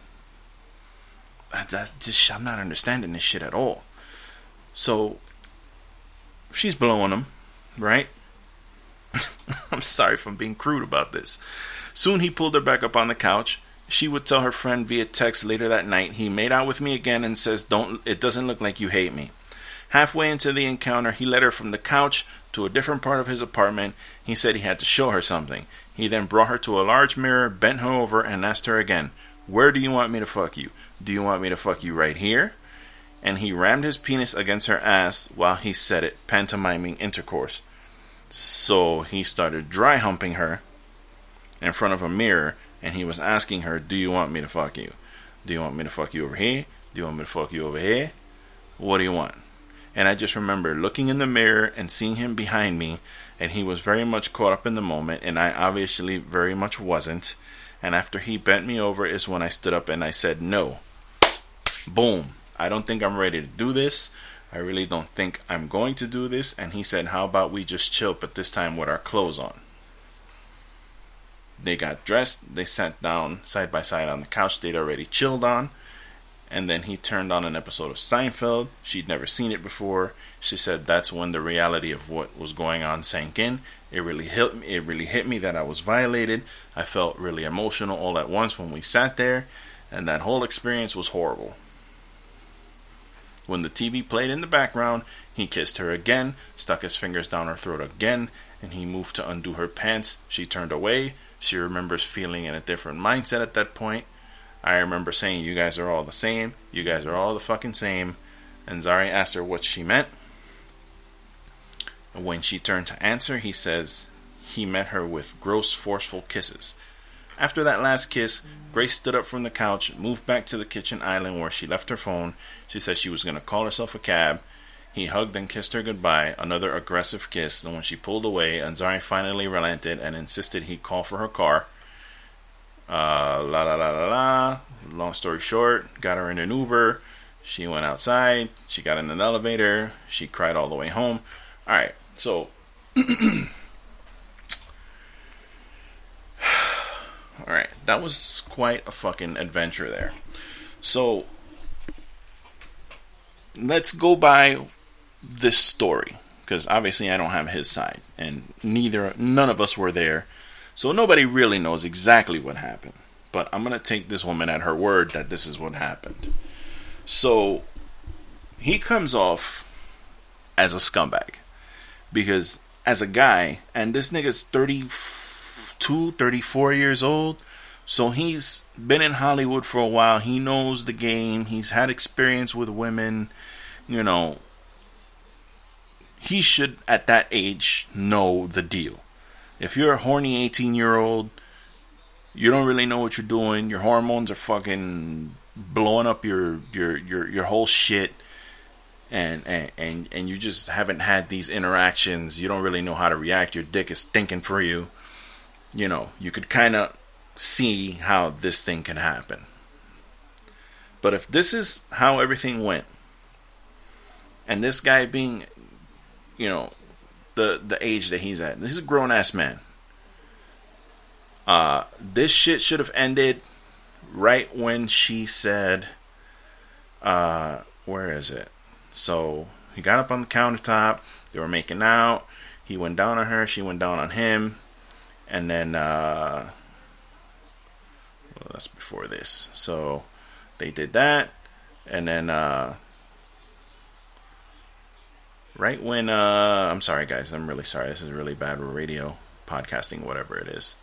S1: I'm not understanding this shit at all. So she's blowing him, right? I'm sorry if I'm being crude about this. Soon he pulled her back up on the couch. She would tell her friend via text later that night, he made out with me again and says, it doesn't look like you hate me. Halfway into the encounter, he led her from the couch to a different part of his apartment. He said he had to show her something. He then brought her to a large mirror, bent her over, and asked her again, where do you want me to fuck you? Do you want me to fuck you right here? And he rammed his penis against her ass while he said it, pantomiming intercourse. So he started dry humping her in front of a mirror, and he was asking her, do you want me to fuck you? Do you want me to fuck you over here? Do you want me to fuck you over here? What do you want? And I just remember looking in the mirror and seeing him behind me, and he was very much caught up in the moment, and I obviously very much wasn't. And after he bent me over is when I stood up and I said no. Boom. I don't think I'm ready to do this. I really don't think I'm going to do this. And he said, how about we just chill, but this time with our clothes on? They got dressed. They sat down side by side on the couch they'd already chilled on. And then he turned on an episode of Seinfeld. She'd never seen it before. She said that's when the reality of what was going on sank in. It really hit me that I was violated. I felt really emotional all at once when we sat there. And that whole experience was horrible. When the TV played in the background, he kissed her again, stuck his fingers down her throat again, and he moved to undo her pants. She turned away. She remembers feeling in a different mindset at that point. I remember saying, you guys are all the same. You guys are all the fucking same. And Zari asked her what she meant. When she turned to answer, he says he met her with gross, forceful kisses. After that last kiss, Grace stood up from the couch, moved back to the kitchen island where she left her phone. She said she was going to call herself a cab. He hugged and kissed her goodbye, another aggressive kiss, and when she pulled away, Ansari finally relented and insisted he call for her car. Long story short, got her in an Uber. She went outside. She got in an elevator. She cried all the way home. Alright, so... Alright, that was quite a fucking adventure there. So, let's go by this story, because obviously I don't have his side, and none of us were there, so nobody really knows exactly what happened. But I'm going to take this woman at her word that this is what happened. So, he comes off as a scumbag, because as a guy, and this nigga's 34 years old, so he's been in Hollywood for a while. He knows the game. He's had experience with women. You know, he should, at that age, know the deal. If you're a horny 18-year-old, you don't really know what you're doing. Your hormones are fucking blowing up your whole shit, and you just haven't had these interactions. You don't really know how to react. Your dick is stinking for you. You know, you could kind of see how this thing can happen. But if this is how everything went, and this guy being, you know, the age that he's at, this is a grown ass man. This shit should have ended right when she said, where is it? So he got up on the countertop. They were making out. He went down on her. She went down on him. And then, well, that's before this. So they did that. And then, right when, I'm sorry guys. I'm really sorry. This is really bad radio, podcasting, whatever it is.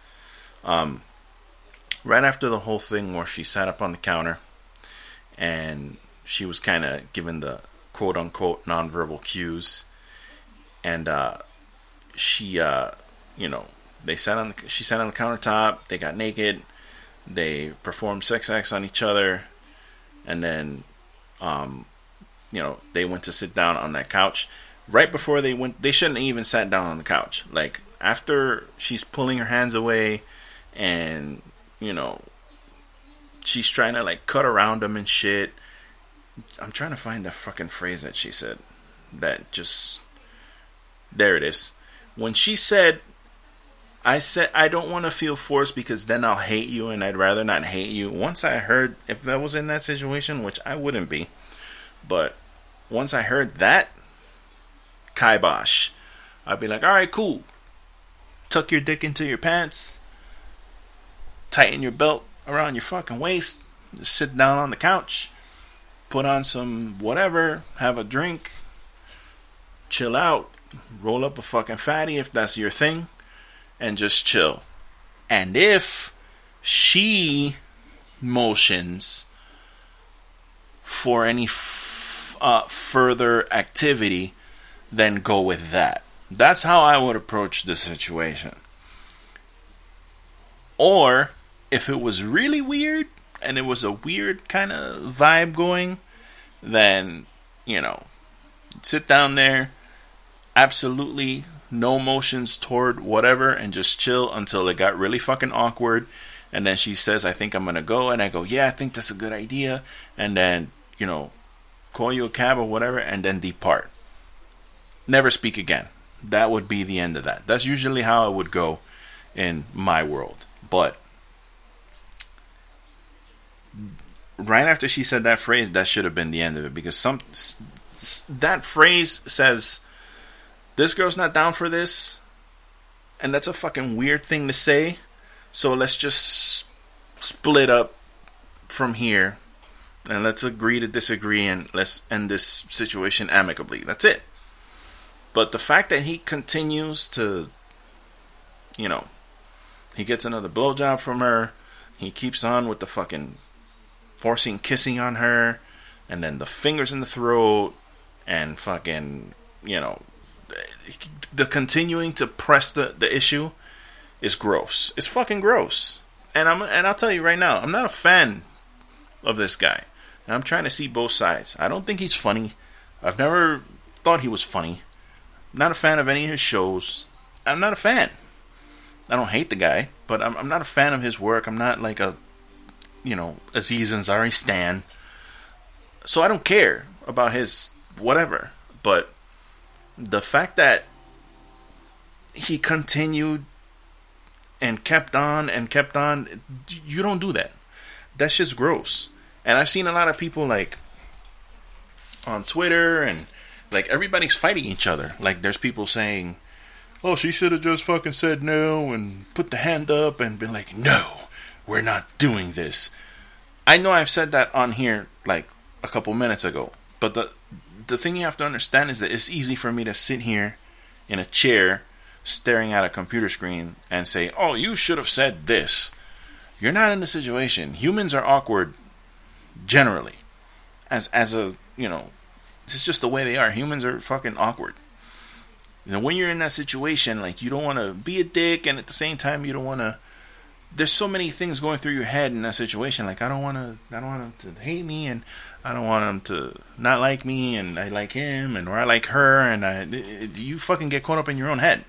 S1: Right after the whole thing where she sat up on the counter and she was kind of given the quote unquote nonverbal cues, and she you know, she sat on the countertop, they got naked, they performed sex acts on each other, and then you know, they went to sit down on that couch. Right before they went, they shouldn't have even sat down on the couch. Like, after she's pulling her hands away and, you know, she's trying to like cut around him and shit. I'm trying to find the fucking phrase that she said. That just, there it is. When she said, I don't want to feel forced because then I'll hate you, and I'd rather not hate you. Once I heard, if I was in that situation, which I wouldn't be, but once I heard that, kibosh, I'd be like, alright, cool. Tuck your dick into your pants. Tighten your belt around your fucking waist. Just sit down on the couch. Put on some whatever. Have a drink. Chill out. Roll up a fucking fatty if that's your thing. And just chill. And if she motions for any further activity, then go with that. That's how I would approach the situation. Or, if it was really weird, and it was a weird kind of vibe going, then, you know, sit down there, absolutely no motions toward whatever, and just chill until it got really fucking awkward. And then she says, I think I'm gonna go. And I go, yeah, I think that's a good idea. And then, you know, call you a cab or whatever, and then depart. Never speak again. That would be the end of that. That's usually how it would go in my world. But right after she said that phrase, that should have been the end of it. Because that phrase says, this girl's not down for this. And that's a fucking weird thing to say. So let's just split up from here. And let's agree to disagree. And let's end this situation amicably. That's it. But the fact that he continues to, you know, he gets another blowjob from her. He keeps on with the fucking forcing kissing on her. And then the fingers in the throat. And fucking, you know, the continuing to press the issue is gross. It's fucking gross. And I'll tell you right now, I'm not a fan of this guy. And I'm trying to see both sides. I don't think he's funny. I've never thought he was funny. Not a fan of any of his shows. I'm not a fan. I don't hate the guy, but I'm not a fan of his work. I'm not like a, you know, Aziz Ansari stan. So I don't care about his whatever. But the fact that he continued and kept on, you don't do that. That's just gross. And I've seen a lot of people like on Twitter and like everybody's fighting each other. Like there's people saying, oh, she should have just fucking said no and put the hand up and been like, no, we're not doing this. I know I've said that on here like a couple minutes ago. But the thing you have to understand is that it's easy for me to sit here in a chair staring at a computer screen and say, oh, you should have said this. You're not in the situation. Humans are awkward generally. As a, you know, it's just the way they are. Humans are fucking awkward. And when you're in that situation, like, you don't want to be a dick, and at the same time, you don't want to. There's so many things going through your head in that situation. Like, I don't want him to hate me, and I don't want him to not like me, and I like him, and or I like her, and you fucking get caught up in your own head.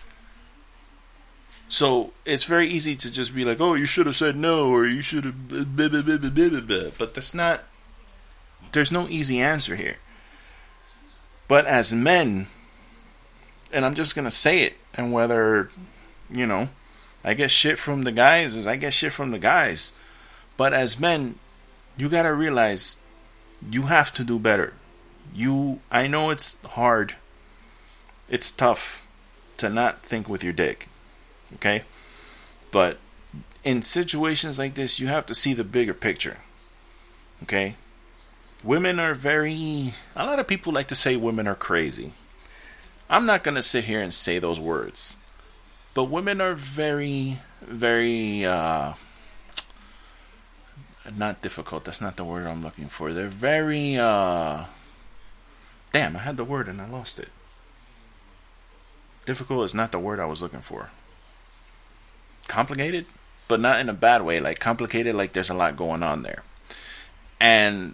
S1: So it's very easy to just be like, oh, you should have said no, or you should have blah, blah, blah, blah, blah, blah. But that's not. There's no easy answer here. But as men, and I'm just gonna say it, and whether, you know, I get shit from the guys, as I get shit from the guys. But as men, you gotta realize you have to do better. I know it's hard. It's tough to not think with your dick. Okay? But in situations like this, you have to see the bigger picture. Okay? Women are a lot of people like to say women are crazy. I'm not gonna sit here and say those words. But women are very, very, not difficult. That's not the word I'm looking for. They're very, damn, I had the word and I lost it. Difficult is not the word I was looking for. Complicated? But not in a bad way. Like, complicated, like there's a lot going on there. And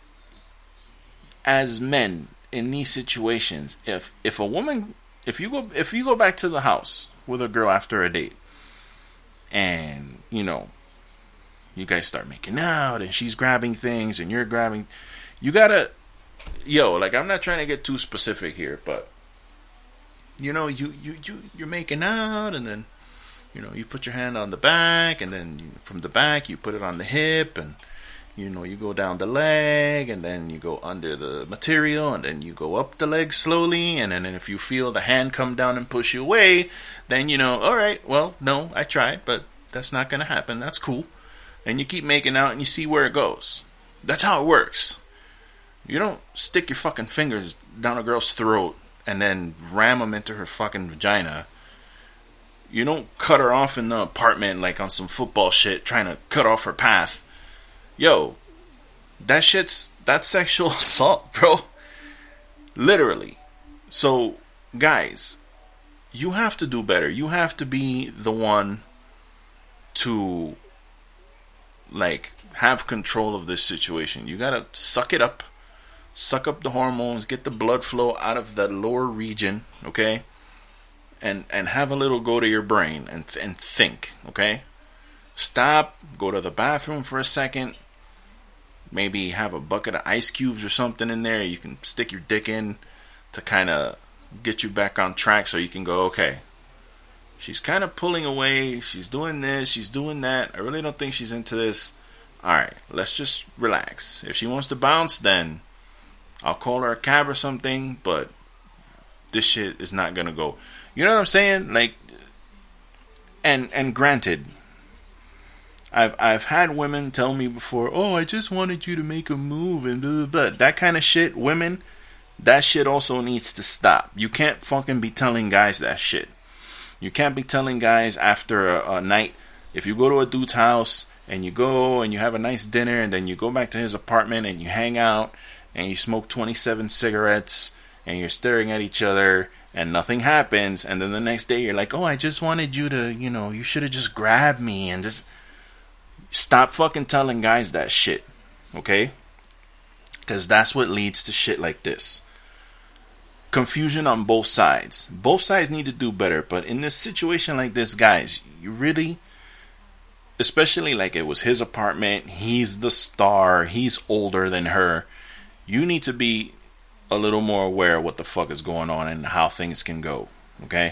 S1: as men, in these situations, if a woman, if you go back to the house with a girl after a date, and you know, you guys start making out, and she's grabbing things, and you're grabbing, you gotta, like, I'm not trying to get too specific here, but you know, you're making out, and then, you know, you put your hand on the back, and then from the back you put it on the hip, and you know, you go down the leg, and then you go under the material, and then you go up the leg slowly, and then if you feel the hand come down and push you away, then you know, alright, well, no, I tried, but that's not going to happen, that's cool. And you keep making out, and you see where it goes. That's how it works. You don't stick your fucking fingers down a girl's throat, and then ram them into her fucking vagina. You don't cut her off in the apartment like on some football shit, trying to cut off her path. That's sexual assault, bro. Literally. So, guys, you have to do better. You have to be the one to, like, have control of this situation. You gotta suck it up. Suck up the hormones. Get the blood flow out of that lower region, okay? And have a little go to your brain and think, okay? Stop. Go to the bathroom for a second. Maybe have a bucket of ice cubes or something in there you can stick your dick in to kind of get you back on track, so you can go, okay, she's kind of pulling away, she's doing this, she's doing that, I really don't think she's into this. Alright, let's just relax. If she wants to bounce, then I'll call her a cab or something, but this shit is not gonna go. You know what I'm saying? Like, and granted, I've had women tell me before, oh, I just wanted you to make a move and blah, blah, blah. That kind of shit, women, that shit also needs to stop. You can't fucking be telling guys that shit. You can't be telling guys after a night, if you go to a dude's house and you go and you have a nice dinner and then you go back to his apartment and you hang out and you smoke 27 cigarettes and you're staring at each other and nothing happens, and then the next day you're like, oh, I just wanted you to, you know, you should have just grabbed me, and just stop fucking telling guys that shit, okay? Because that's what leads to shit like this. Confusion on both sides. Both sides need to do better, but in this situation like this, guys, you really, especially like it was his apartment, he's the star, he's older than her, you need to be a little more aware of what the fuck is going on and how things can go, okay?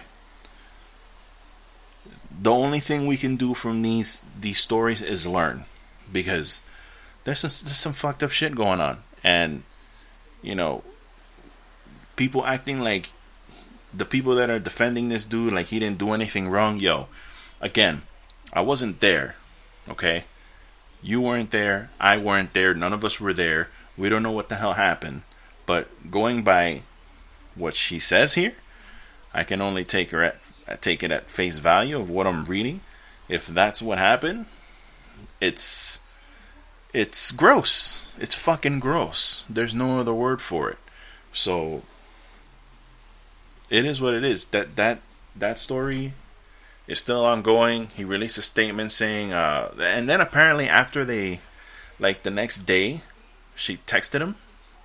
S1: The only thing we can do from these stories is learn, because there's some fucked up shit going on, and you know, people acting like the people that are defending this dude like he didn't do anything wrong. Again, I wasn't there, okay? You weren't there, I weren't there, none of us were there. We don't know what the hell happened, but going by what she says here, I can only take it at face value of what I'm reading. If that's what happened, it's gross. It's fucking gross. There's no other word for it. So it is what it is. That story is still ongoing. He released a statement saying, and then apparently after they, like the next day, she texted him.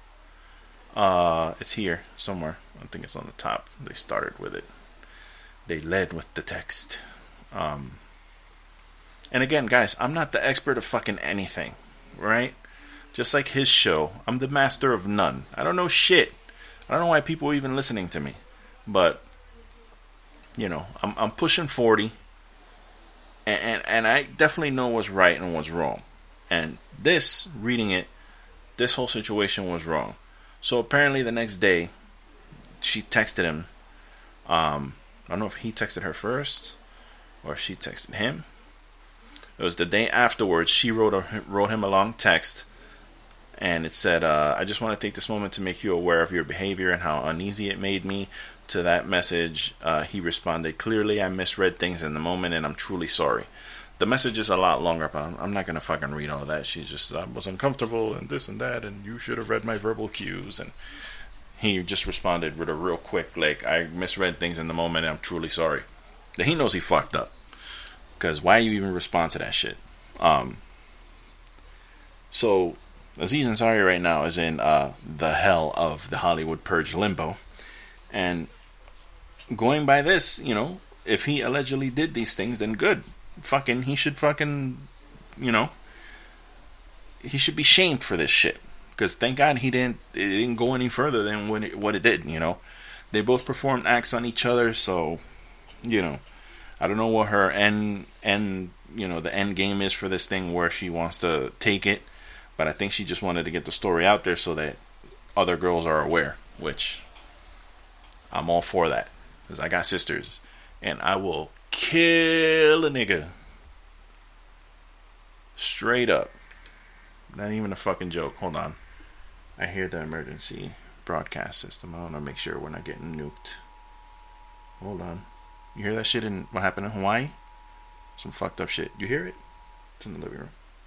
S1: It's here somewhere. I think it's on the top. They started with it. They led with the text. And again, guys, I'm not the expert of fucking anything, right? Just like his show, I'm the master of none. I don't know shit. I don't know why people are even listening to me. But, you know, I'm pushing 40. And I definitely know what's right and what's wrong. And reading it, this whole situation was wrong. So apparently the next day, she texted him. I don't know if he texted her first or she texted him. It was the day afterwards. She wrote him a long text, and it said, I just want to take this moment to make you aware of your behavior and how uneasy it made me. To that message, he responded, clearly I misread things in the moment and I'm truly sorry. The message is a lot longer, but I'm not going to fucking read all that. She's just, I was uncomfortable and this and that, and you should have read my verbal cues. And he just responded with a real quick, like, I misread things in the moment and I'm truly sorry. That he knows he fucked up. Because why you even respond to that shit? So Aziz Ansari right now is in the hell of the Hollywood Purge limbo. And going by this, you know, if he allegedly did these things, then good. He should fucking, you know, he should be shamed for this shit. Because thank God it didn't go any further than what it did, you know. They both performed acts on each other, so, you know, I don't know what her end game is for this thing, where she wants to take it. But I think she just wanted to get the story out there so that other girls are aware, which I'm all for that. Because I got sisters, and I will kill a nigga. Straight up. Not even a fucking joke. Hold on. I hear the emergency broadcast system. I want to make sure we're not getting nuked. Hold on. You hear that shit in what happened in Hawaii? Some fucked up shit. You hear it? It's in the living room.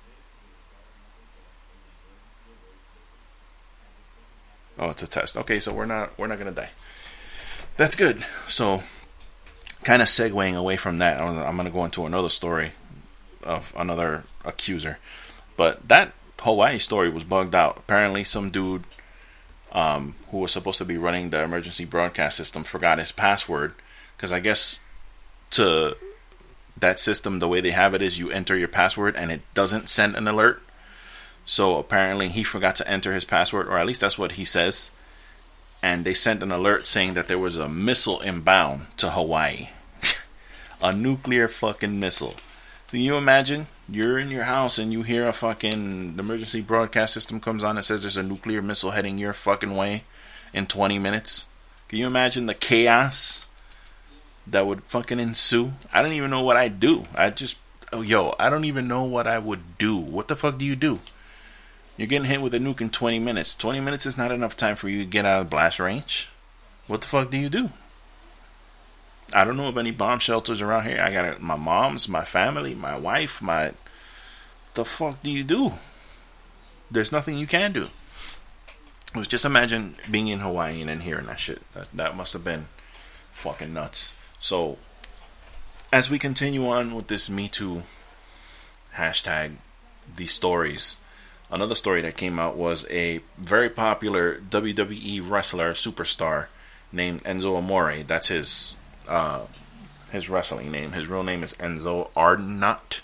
S1: Oh, it's a test. Okay, so we're not gonna die. That's good. So, kind of segueing away from that, I'm gonna go into another story of another accuser. But that Hawaii story was bugged out. Apparently, some dude who was supposed to be running the emergency broadcast system forgot his password. Because I guess to that system, the way they have it is you enter your password and it doesn't send an alert. So apparently he forgot to enter his password, or at least that's what he says. And they sent an alert saying that there was a missile inbound to Hawaii. A nuclear fucking missile. Can you imagine? You're in your house and you hear the emergency broadcast system comes on and says there's a nuclear missile heading your fucking way in 20 minutes. Can you imagine the chaos that would fucking ensue? I don't even know what I'd do. I don't even know what I would do. What the fuck do you do? You're getting hit with a nuke in 20 minutes. 20 minutes is not enough time for you to get out of blast range. What the fuck do you do? I don't know of any bomb shelters around here. I got my mom's, my family, my wife, the fuck do you do? There's nothing you can do. Just imagine being in Hawaii and then hearing that shit. That must have been fucking nuts. So, as we continue on with this Me Too hashtag, these stories, another story that came out was a very popular WWE wrestler, superstar, named Enzo Amore. That's his wrestling name. His real name is Enzo Arndt.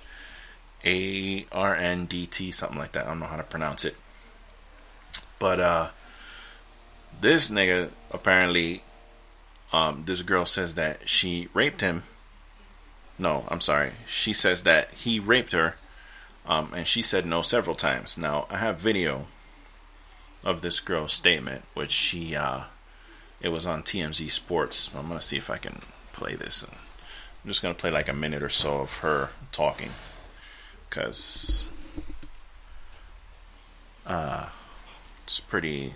S1: Arndt, something like that. I don't know how to pronounce it. But this nigga, apparently, this girl says that she raped him. No, I'm sorry. She says that he raped her. And she said no several times. Now, I have video of this girl's statement, which it was on TMZ Sports. I'm going to see if I can play this. I'm just going to play like a minute or so of her talking. Because it's pretty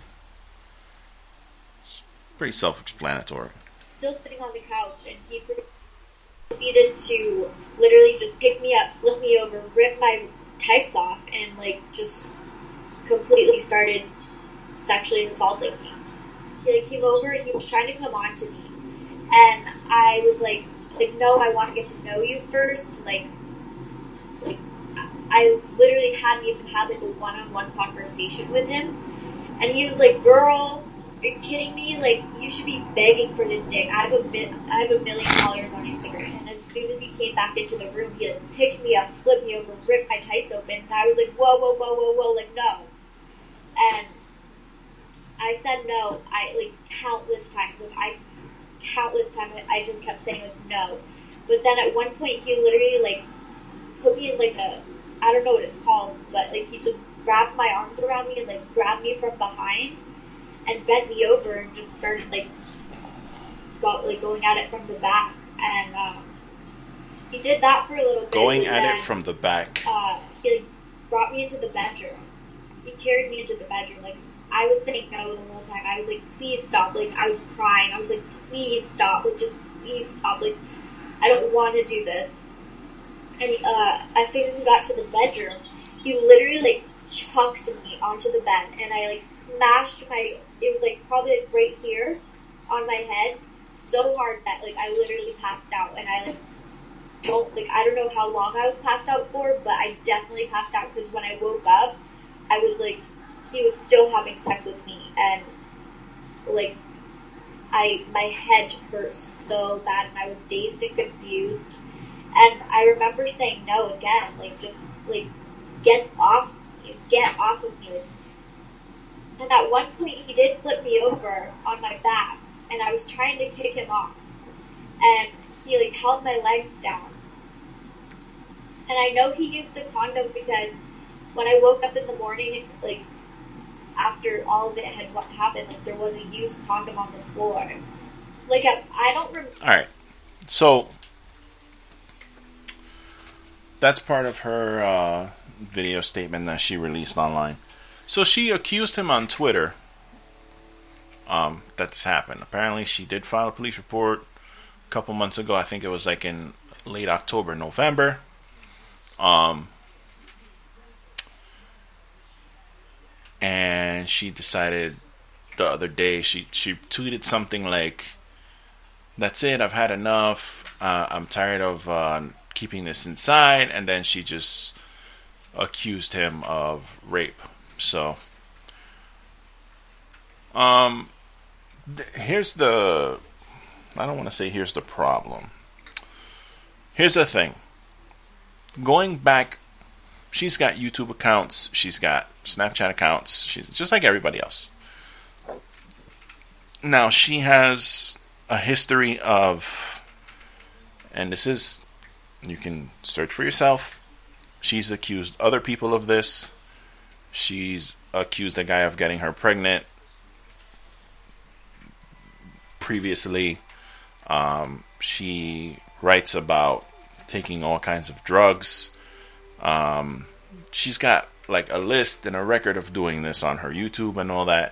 S1: self-explanatory.
S5: Still sitting on the couch, and he proceeded to literally just pick me up, flip me over, rip my tights off, and just completely started sexually assaulting me. He came over and he was trying to come on to me, And I was like, no, I want to get to know you first. Like, I literally hadn't even had, like, a one-on-one conversation with him. And he was like, girl, are you kidding me? Like, you should be begging for this dick. I have $1 million on Instagram. And as soon as he came back into the room, he, like, picked me up, flipped me over, ripped my tights open. And I was like, whoa, like, no. And I said no, countless times. I just kept saying, like, no. But then at one point, he literally, like, put me in, like, I don't know what it's called, but, like, he just wrapped my arms around me and, like, grabbed me from behind and bent me over and just started, like, going at it from the back. And, he did that for a little bit.
S1: Going at it from the back.
S5: He, like, brought me into the bedroom. He carried me into the bedroom, like, I was saying no the whole time. I was like, please stop. Like, I was crying. I was like, please stop. Like, just please stop. Like, I don't want to do this. And as soon as we got to the bedroom, he literally, like, chucked me onto the bed. And I, like, smashed it was, like, probably, like, right here on my head so hard that, like, I literally passed out. And I, like, I don't know how long I was passed out for, but I definitely passed out because when I woke up, I was, like, he was still having sex with me, and, like, my head hurt so bad, and I was dazed and confused, and I remember saying no again, like, just, like, get off of me, like, and at one point, he did flip me over on my back, and I was trying to kick him off, and he, like, held my legs down, and I know he used a condom because when I woke up in the morning, like, after all of it had happened, like, there was a used condom on the floor. Like, I don't remember.
S1: Alright. So, that's part of her video statement that she released online. So, she accused him on Twitter that this happened. Apparently, she did file a police report a couple months ago. I think it was, like, in late October, November. And she decided the other day, she tweeted something like, that's it, I've had enough, I'm tired of keeping this inside, and then she just accused him of rape. So, here's the, I don't want to say here's the problem. Here's the thing. Going back, she's got YouTube accounts, she's got Snapchat accounts, she's just like everybody else. Now, she has a history of, and this is, you can search for yourself, she's accused other people of this. She's accused a guy of getting her pregnant previously. She writes about taking all kinds of drugs. She's got like a list and a record of doing this on her YouTube and all that.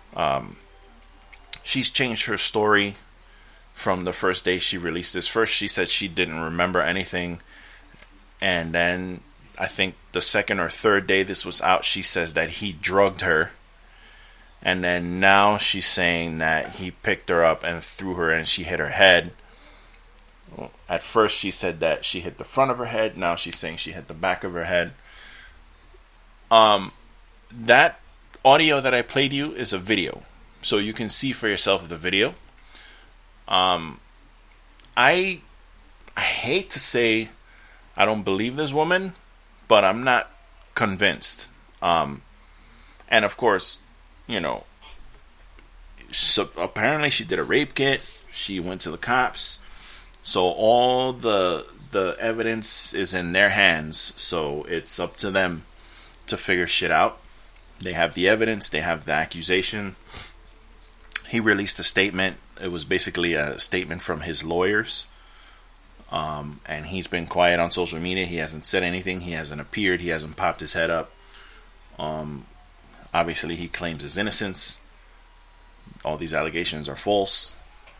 S1: She's changed her story from the first day she released this. First, she said she didn't remember anything, and then I think the second or third day this was out, she says that he drugged her, and then now she's saying that he picked her up and threw her and she hit her head. Well, at first she said that she hit the front of her head. Now she's saying she hit the back of her head. That audio that I played you is a video, so you can see for yourself the video. I hate to say I don't believe this woman, but I'm not convinced. And of course, you know, so apparently she did a rape kit. She went to the cops. So all the evidence is in their hands. So it's up to them to figure shit out. They have the evidence. They have the accusation. He released a statement. It was basically a statement from his lawyers. And he's been quiet on social media. He hasn't said anything. He hasn't appeared. He hasn't popped his head up. Obviously, he claims his innocence. All these allegations are false.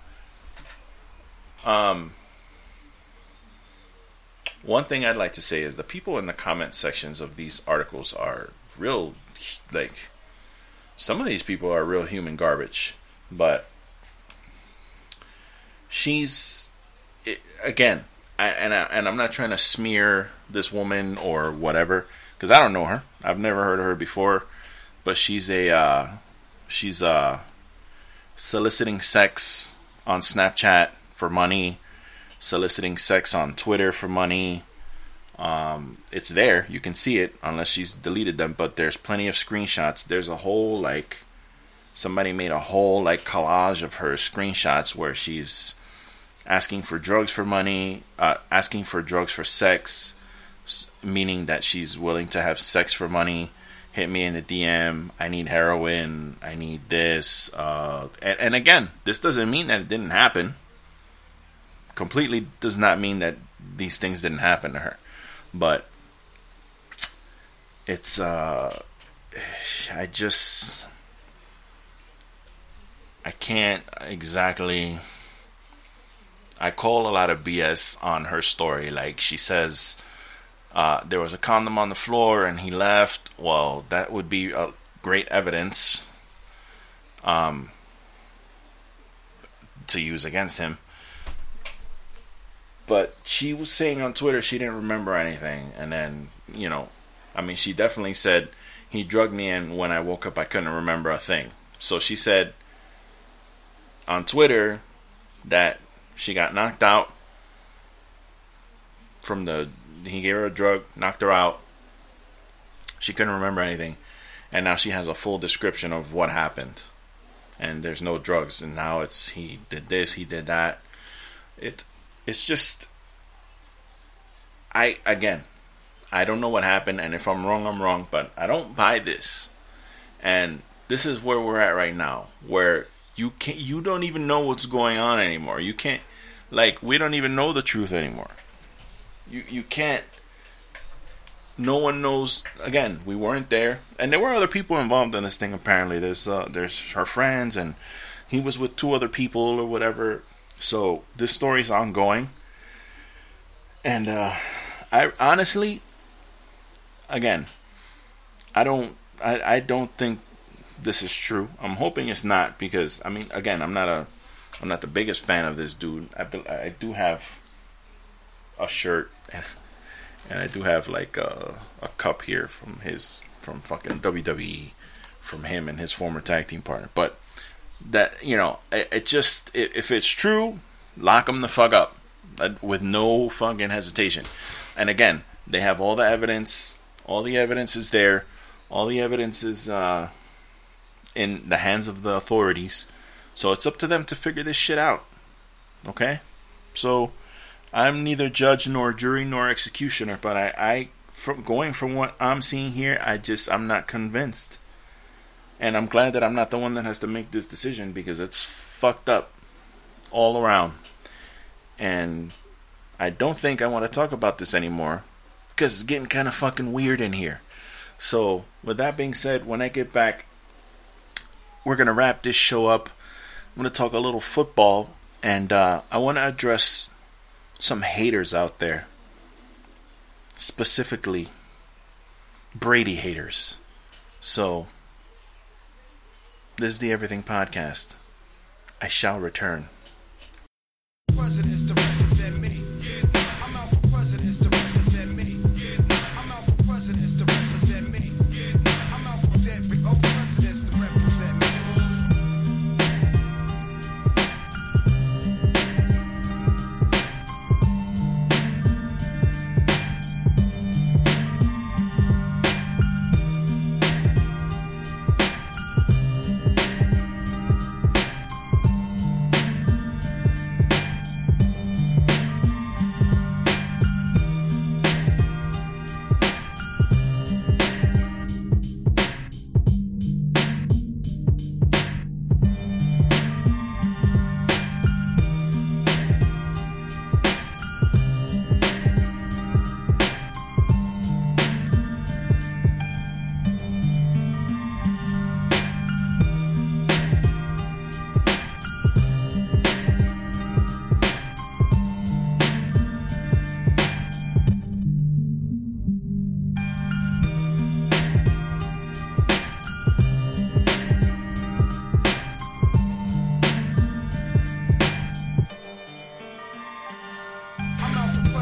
S1: One thing I'd like to say is the people in the comment sections of these articles are real, like, some of these people are real human garbage. But again, I'm not trying to smear this woman or whatever, because I don't know her. I've never heard of her before, but she's soliciting sex on Snapchat for money, soliciting sex on Twitter for money. It's there, you can see it, unless she's deleted them, but there's plenty of screenshots. There's a whole, somebody made a whole, collage of her screenshots where she's asking for drugs for money, asking for drugs for sex, meaning that she's willing to have sex for money. Hit me in the DM, I need heroin, I need this. And again, this doesn't mean that it didn't happen. Completely does not mean that these things didn't happen to her. But it's, I can't exactly, I call a lot of BS on her story. She says, there was a condom on the floor and he left. Well, that would be a great evidence to use against him. But she was saying on Twitter she didn't remember anything. And then, she definitely said, he drugged me and when I woke up I couldn't remember a thing. So she said on Twitter that she got knocked out he gave her a drug, knocked her out. She couldn't remember anything. And now she has a full description of what happened. And there's no drugs. And now it's, he did this, he did that. It's just, I don't know what happened. And if I'm wrong, I'm wrong. But I don't buy this. And this is where we're at right now. Where you don't even know what's going on anymore. You can't, we don't even know the truth anymore. You can't. No one knows. Again, we weren't there, and there were other people involved in this thing. Apparently, there's her friends, and he was with 2 other people or whatever. So this story's ongoing, and I honestly, again, I don't think this is true. I'm hoping it's not, because again, I'm not the biggest fan of this dude. I do have a shirt, and I do have a cup here from fucking WWE, from him and his former tag team partner. But that, it just, if it's true, lock him the fuck up with no fucking hesitation. And again, they have all the evidence. All the evidence is there. All the evidence is in the hands of the authorities. So it's up to them to figure this shit out. Okay? So I'm neither judge nor jury nor executioner, but going from what I'm seeing here, I'm not convinced. And I'm glad that I'm not the one that has to make this decision, because it's fucked up all around. And I don't think I want to talk about this anymore, because it's getting kind of fucking weird in here. So with that being said, when I get back, we're going to wrap this show up. I'm going to talk a little football, and I want to address some haters out there, specifically Brady haters. So this is the Everything Podcast. I shall return.
S6: Presidents to represent me. I'm out for presidents to represent me. I'm out for presidents to represent me. I'm out for every presidents to represent me.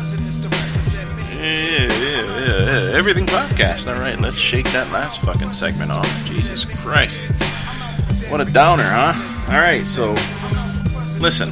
S6: presidents to represent me.
S1: Yeah. Everything podcast. All right, let's shake that last fucking segment off. Jesus Christ. What a downer, huh? All right, so listen.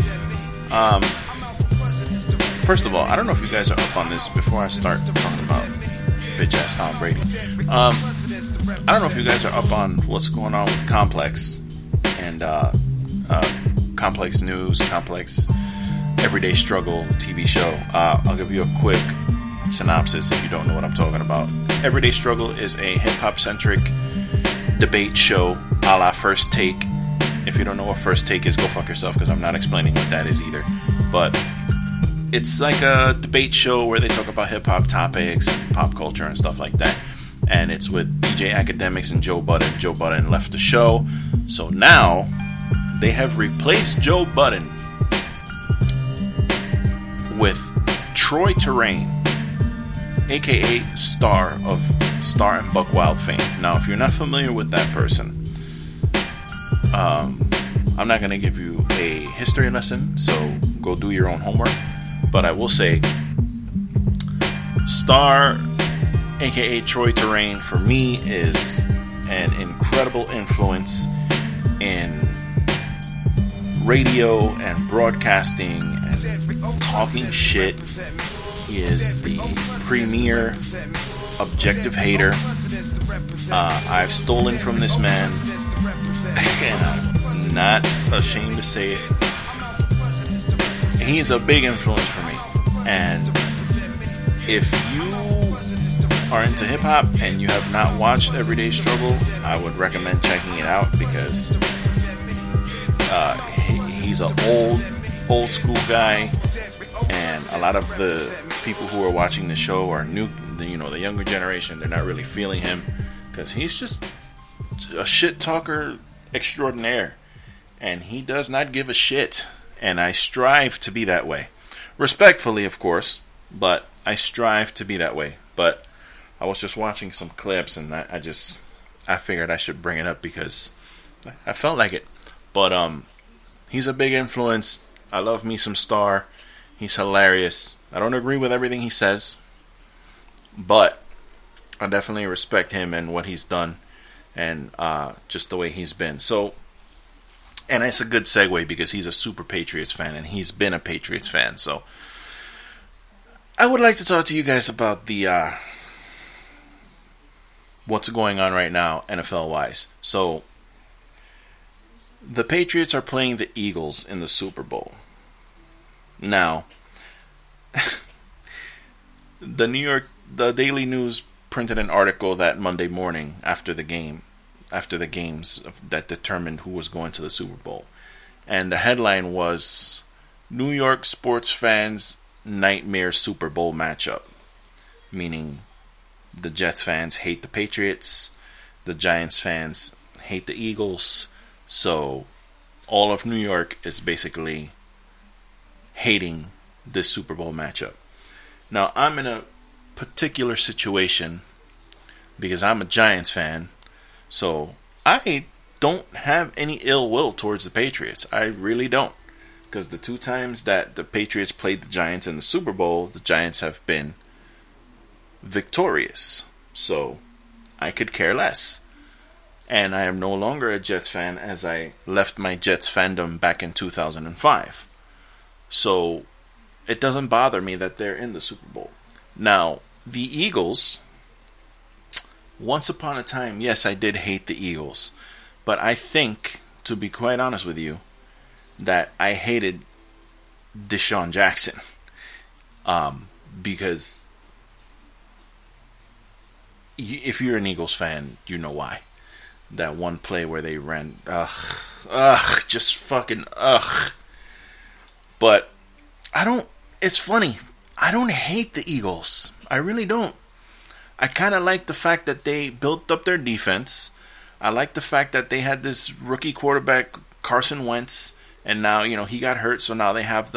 S1: First of all, I don't know if you guys are up on this before I start talking about bitch ass Tom Brady. I don't know if you guys are up on what's going on with Complex and Complex News, Complex Everyday Struggle TV show. I'll give you a quick synopsis if you don't know what I'm talking about. Everyday Struggle is a hip-hop centric debate show a la First Take. If you don't know what First Take is, go fuck yourself, because I'm not explaining what that is either. But it's like a debate show where they talk about hip-hop topics and pop culture and stuff like that. And it's with DJ Academics and Joe Budden. Joe Budden left the show, so now they have replaced Joe Budden with Troy Terrain, aka Star of Star and Buck Wild fame. Now, if you're not familiar with that person, I'm not going to give you a history lesson, so go do your own homework. But I will say, Star, aka Troy Terrain, for me is an incredible influence in radio and broadcasting and talking shit. He is the premier objective hater. I've stolen from this man, and I'm not ashamed to say it. He is a big influence for me. And if you are into hip-hop and you have not watched Everyday Struggle, I would recommend checking it out, because he's an old school guy, and a lot of the people who are watching the show are new, the younger generation. They're not really feeling him, because he's just a shit talker extraordinaire, and he does not give a shit. And I strive to be that way, respectfully, of course, but I strive to be that way. But I was just watching some clips, and I figured I should bring it up because I felt like it. But he's a big influence. I love me some Star. He's hilarious. I don't agree with everything he says, but I definitely respect him and what he's done, and just the way he's been. So, and it's a good segue because he's a super Patriots fan, and he's been a Patriots fan. So I would like to talk to you guys about the what's going on right now NFL wise. So the Patriots are playing the Eagles in the Super Bowl. Now, the Daily News printed an article that Monday morning after the games that determined who was going to the Super Bowl. And the headline was, New York sports fans' nightmare Super Bowl matchup. Meaning, the Jets fans hate the Patriots, the Giants fans hate the Eagles, so all of New York is basically hating this Super Bowl matchup. Now, I'm in a particular situation because I'm a Giants fan, so I don't have any ill will towards the Patriots. I really don't. Because the two times that the Patriots played the Giants in the Super Bowl, the Giants have been victorious. So I could care less. And I am no longer a Jets fan, as I left my Jets fandom back in 2005. So it doesn't bother me that they're in the Super Bowl. Now, the Eagles, once upon a time, yes, I did hate the Eagles. But I think, to be quite honest with you, that I hated Deshaun Jackson. Because if you're an Eagles fan, you know why. That one play where they ran, just fucking, But it's funny, I don't hate the Eagles. I really don't. I kind of like the fact that they built up their defense. I like the fact that they had this rookie quarterback, Carson Wentz, and now, he got hurt, so now they have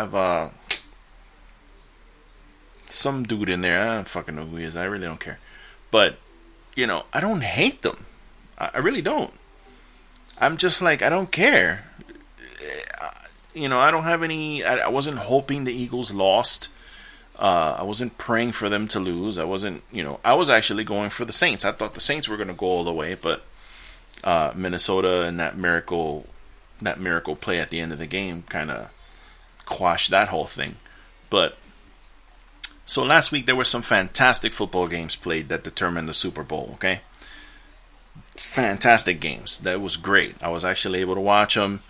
S1: some dude in there. I don't fucking know who he is. I really don't care. But, I don't hate them. I really don't. I'm just like, I don't care. I don't have any. I wasn't hoping the Eagles lost. I wasn't praying for them to lose. I wasn't, I was actually going for the Saints. I thought the Saints were going to go all the way, but Minnesota and that miracle play at the end of the game kind of quashed that whole thing. But so last week there were some fantastic football games played that determined the Super Bowl. Okay, fantastic games. That was great. I was actually able to watch them,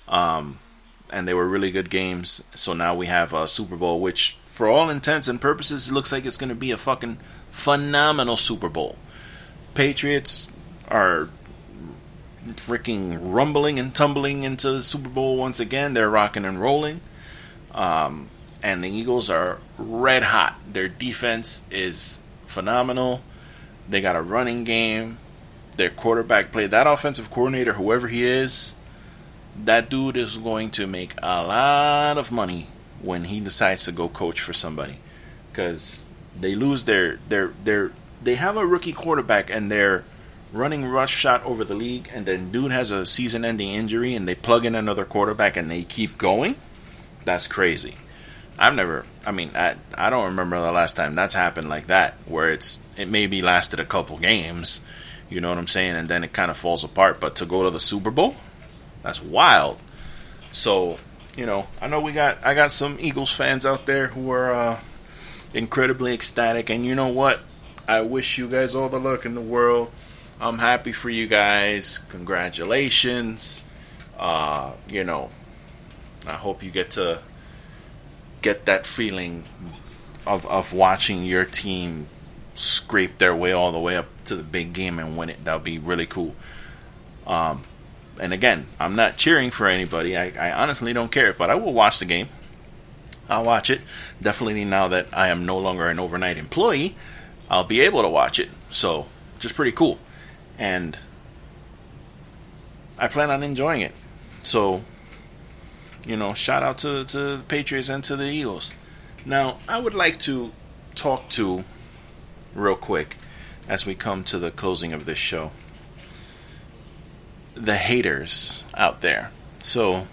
S1: and they were really good games. So now we have a Super Bowl, which, for all intents and purposes, it looks like it's going to be a fucking phenomenal Super Bowl. Patriots are freaking rumbling and tumbling into the Super Bowl once again. They're rocking and rolling. And the Eagles are red hot. Their defense is phenomenal. They got a running game. Their quarterback play. That offensive coordinator, whoever he is, that dude is going to make a lot of money when he decides to go coach for somebody. Because they lose they have a rookie quarterback and they're running rush shot over the league, and then dude has a season-ending injury and they plug in another quarterback and they keep going. That's crazy. I don't remember the last time that's happened like that, where it maybe lasted a couple games, you know what I'm saying, and then it kind of falls apart. But to go to the Super Bowl, that's wild. So, I know I got some Eagles fans out there who are incredibly ecstatic, and you know what? I wish you guys all the luck in the world. I'm happy for you guys. Congratulations. I hope you get that feeling of watching your team scrape their way all the way up to the big game and win it. That'll be really cool. And again, I'm not cheering for anybody. I honestly don't care, but I will watch the game. I'll watch it. Definitely now that I am no longer an overnight employee, I'll be able to watch it. So, just pretty cool. And I plan on enjoying it. So, shout out to the Patriots and to the Eagles. Now, I would like to talk to, real quick, as we come to the closing of this show, the haters out there. So,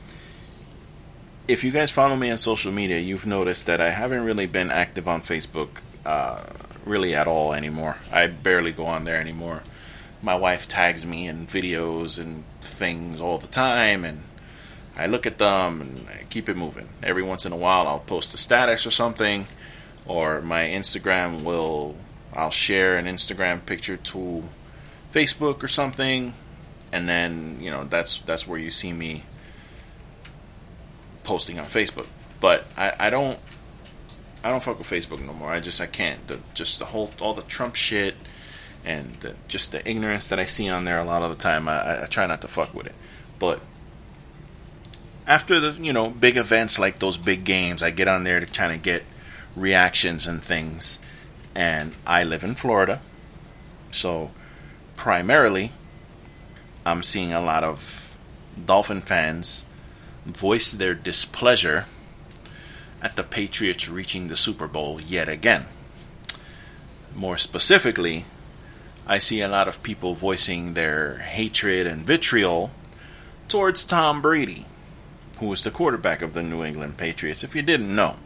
S1: if you guys follow me on social media, you've noticed that I haven't really been active on Facebook really at all anymore. I barely go on there anymore. My wife tags me in videos and things all the time, and I look at them and I keep it moving. Every once in a while I'll post a status or something, or my Instagram I'll share an Instagram picture to Facebook or something, and then that's where you see me posting on Facebook. But I don't fuck with Facebook no more. I can't. All the Trump shit and just the ignorance that I see on there a lot of the time, I try not to fuck with it. But after the big events like those big games, I get on there to kind of get reactions and things. And I live in Florida, so primarily I'm seeing a lot of Dolphin fans voice their displeasure at the Patriots reaching the Super Bowl yet again. More specifically, I see a lot of people voicing their hatred and vitriol towards Tom Brady, who is the quarterback of the New England Patriots, if you didn't know.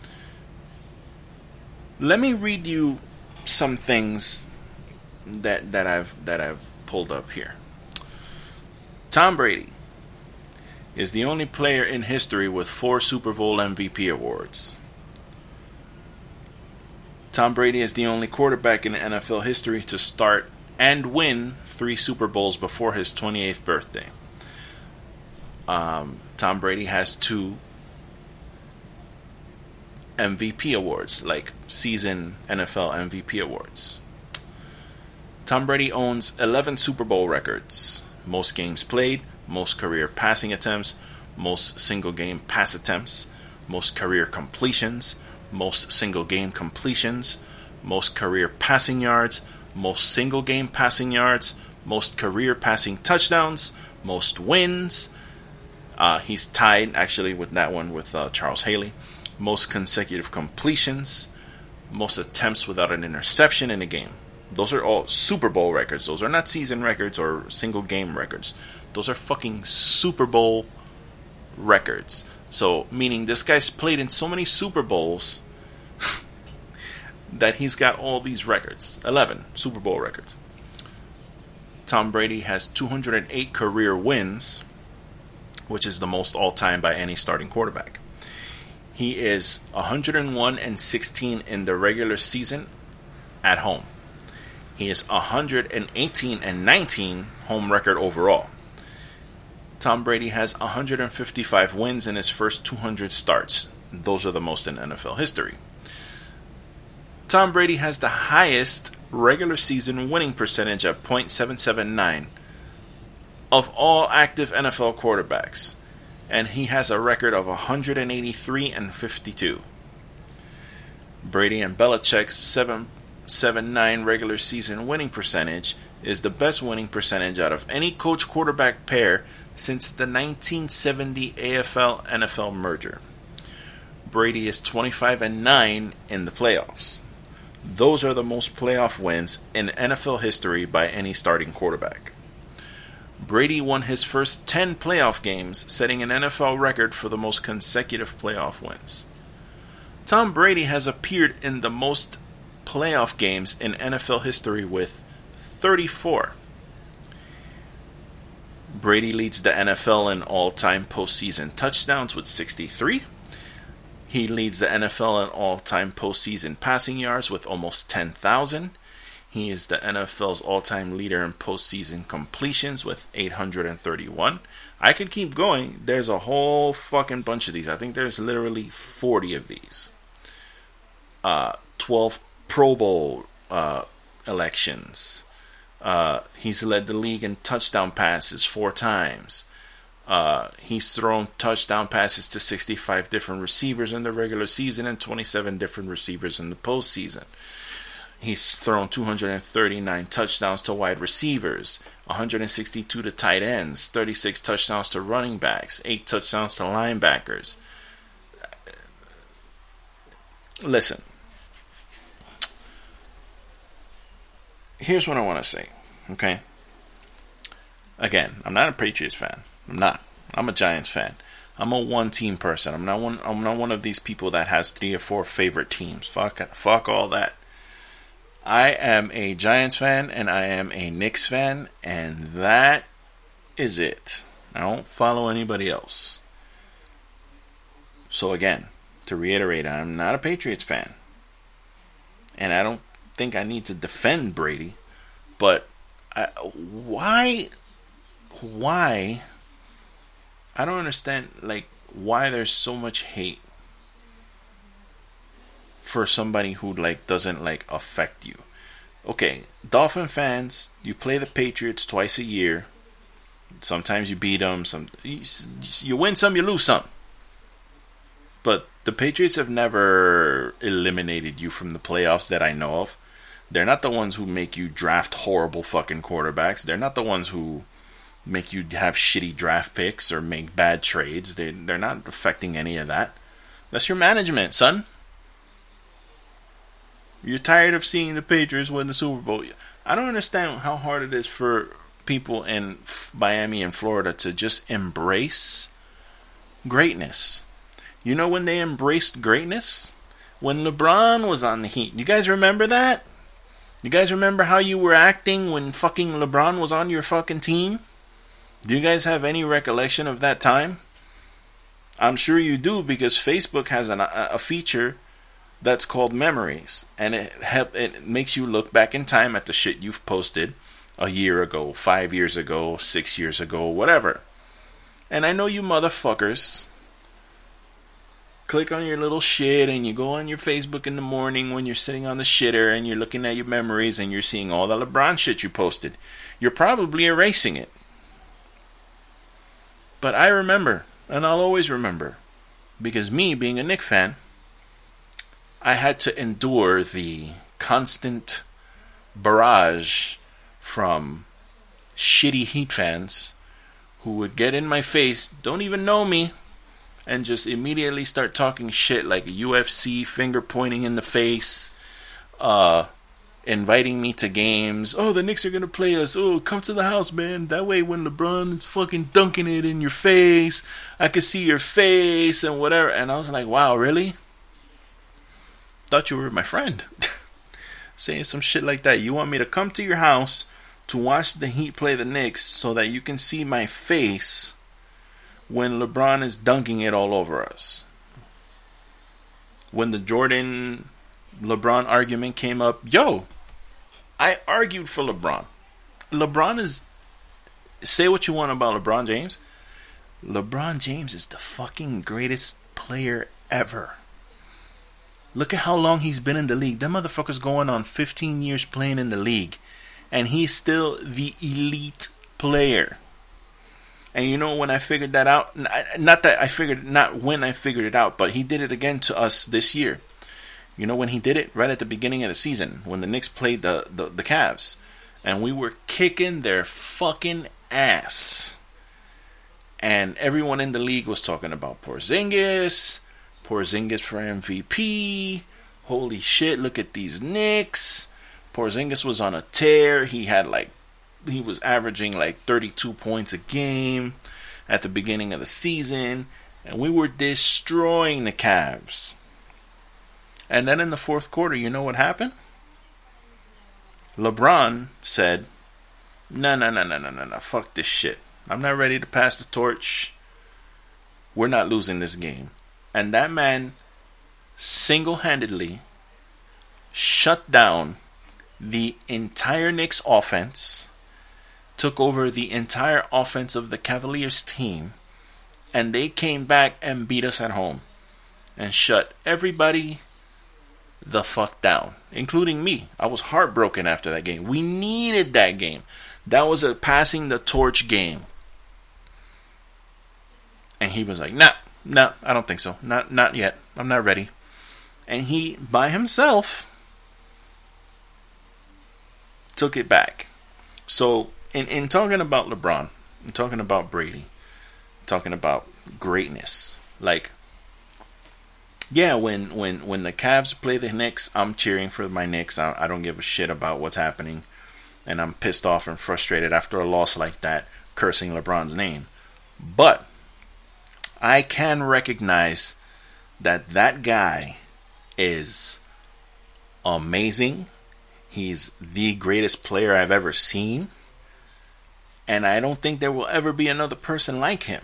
S1: Let me read you some things that I've pulled up here. Tom Brady is the only player in history with 4 Super Bowl MVP awards. Tom Brady is the only quarterback in NFL history to start and win 3 Super Bowls before his 28th birthday. Tom Brady has 2 MVP awards, like season NFL MVP awards. Tom Brady owns 11 Super Bowl records: most games played, most career passing attempts, most single game pass attempts, most career completions, most single game completions, most career passing yards, most single game passing yards, most career passing touchdowns, most wins. He's tied actually with that one with Charles Haley. Most consecutive completions, most attempts without an interception in a game. Those are all Super Bowl records. Those are not season records or single game records. Those are fucking Super Bowl records. So, meaning this guy's played in so many Super Bowls that he's got all these records. 11 Super Bowl records. Tom Brady has 208 career wins, which is the most all-time by any starting quarterback. He is 101-16 in the regular season at home. He is 118-19 home record overall. Tom Brady has 155 wins in his first 200 starts. Those are the most in NFL history. Tom Brady has the highest regular season winning percentage at .779 of all active NFL quarterbacks, and he has a record of 183-52. Brady and Belichick's 7.79 regular season winning percentage is the best winning percentage out of any coach-quarterback pair since the 1970 AFL-NFL merger. Brady is 25-9 in the playoffs. Those are the most playoff wins in NFL history by any starting quarterback. Brady won his first 10 playoff games, setting an NFL record for the most consecutive playoff wins. Tom Brady has appeared in the most playoff games in NFL history with 34. Brady leads the NFL in all-time postseason touchdowns with 63. He leads the NFL in all-time postseason passing yards with almost 10,000. He is the NFL's all-time leader in postseason completions with 831. I could keep going. There's a whole fucking bunch of these. I think there's literally 40 of these. 12 Pro Bowl elections. He's led the league in touchdown passes 4 times. He's thrown touchdown passes to 65 different receivers in the regular season and 27 different receivers in the postseason. He's thrown 239 touchdowns to wide receivers, 162 to tight ends, 36 touchdowns to running backs, 8 touchdowns to linebackers. Listen. Here's what I want to say, okay? Again, I'm not a Patriots fan. I'm not. I'm a Giants fan. I'm a one-team person. I'm not one of these people that has 3 or 4 favorite teams. Fuck all that. I am a Giants fan and I am a Knicks fan, and that is it. I don't follow anybody else. So again, to reiterate, I'm not a Patriots fan. And I don't think I need to defend Brady, but why I don't understand why there's so much hate for somebody who doesn't affect you. Okay, Dolphin fans, you play the Patriots twice a year. Sometimes you beat them, you win some, you lose some. But the Patriots have never eliminated you from the playoffs that I know of. They're not the ones who make you draft horrible fucking quarterbacks. They're not the ones who make you have shitty draft picks or make bad trades. They're not affecting any of that. That's your management, son. You're tired of seeing the Patriots win the Super Bowl. I don't understand how hard it is for people in Miami and Florida to just embrace greatness. You know when they embraced greatness? When LeBron was on the Heat. You guys remember that? You guys remember how you were acting when fucking LeBron was on your fucking team? Do you guys have any recollection of that time? I'm sure you do, because Facebook has a feature that's called Memories, and it makes you look back in time at the shit you've posted a year ago, 5 years ago, 6 years ago, whatever. And I know you motherfuckers click on your little shit and you go on your Facebook in the morning when you're sitting on the shitter and you're looking at your memories and you're seeing all the LeBron shit you posted. You're probably erasing it. But I remember, and I'll always remember, because me being a Knicks fan, I had to endure the constant barrage from shitty Heat fans who would get in my face, don't even know me, and just immediately start talking shit like UFC, finger pointing in the face, inviting me to games. Oh, the Knicks are going to play us. Oh, come to the house, man. That way when LeBron is fucking dunking it in your face, I can see your face and whatever. And I was like, wow, really? Thought you were my friend. saying some shit like that. You want me to come to your house to watch the Heat play the Knicks so that you can see my face when LeBron is dunking it all over us. When the Jordan-LeBron argument came up, I argued for LeBron. LeBron is... Say what you want about LeBron James. LeBron James is the fucking greatest player ever. Look at how long he's been in the league. That motherfucker's going on 15 years playing in the league. And he's still the elite player. And you know when I figured that out? Not when I figured it out, but he did it again to us this year. You know when he did it? Right at the beginning of the season. When the Knicks played the Cavs. And we were kicking their fucking ass. And everyone in the league was talking about Porzingis for MVP. Holy shit, look at these Knicks. Porzingis was on a tear. He was averaging like 32 points a game at the beginning of the season. And we were destroying the Cavs. And then in the fourth quarter, you know what happened? LeBron said, No, fuck this shit. I'm not ready to pass the torch. We're not losing this game. And that man single-handedly shut down the entire Knicks offense, took over the entire offense of the Cavaliers team, and they came back and beat us at home and shut everybody the fuck down, including me. I was heartbroken after that game. We needed that game. That was a passing the torch game. And he was like, no, I don't think so. Not yet. I'm not ready. And he, by himself, took it back. So, in talking about LeBron, I'm talking about Brady, talking about greatness, like, yeah, when the Cavs play the Knicks, I'm cheering for my Knicks. I don't give a shit about what's happening. And I'm pissed off and frustrated after a loss like that, cursing LeBron's name. But I can recognize that guy is amazing. He's the greatest player I've ever seen. And I don't think there will ever be another person like him.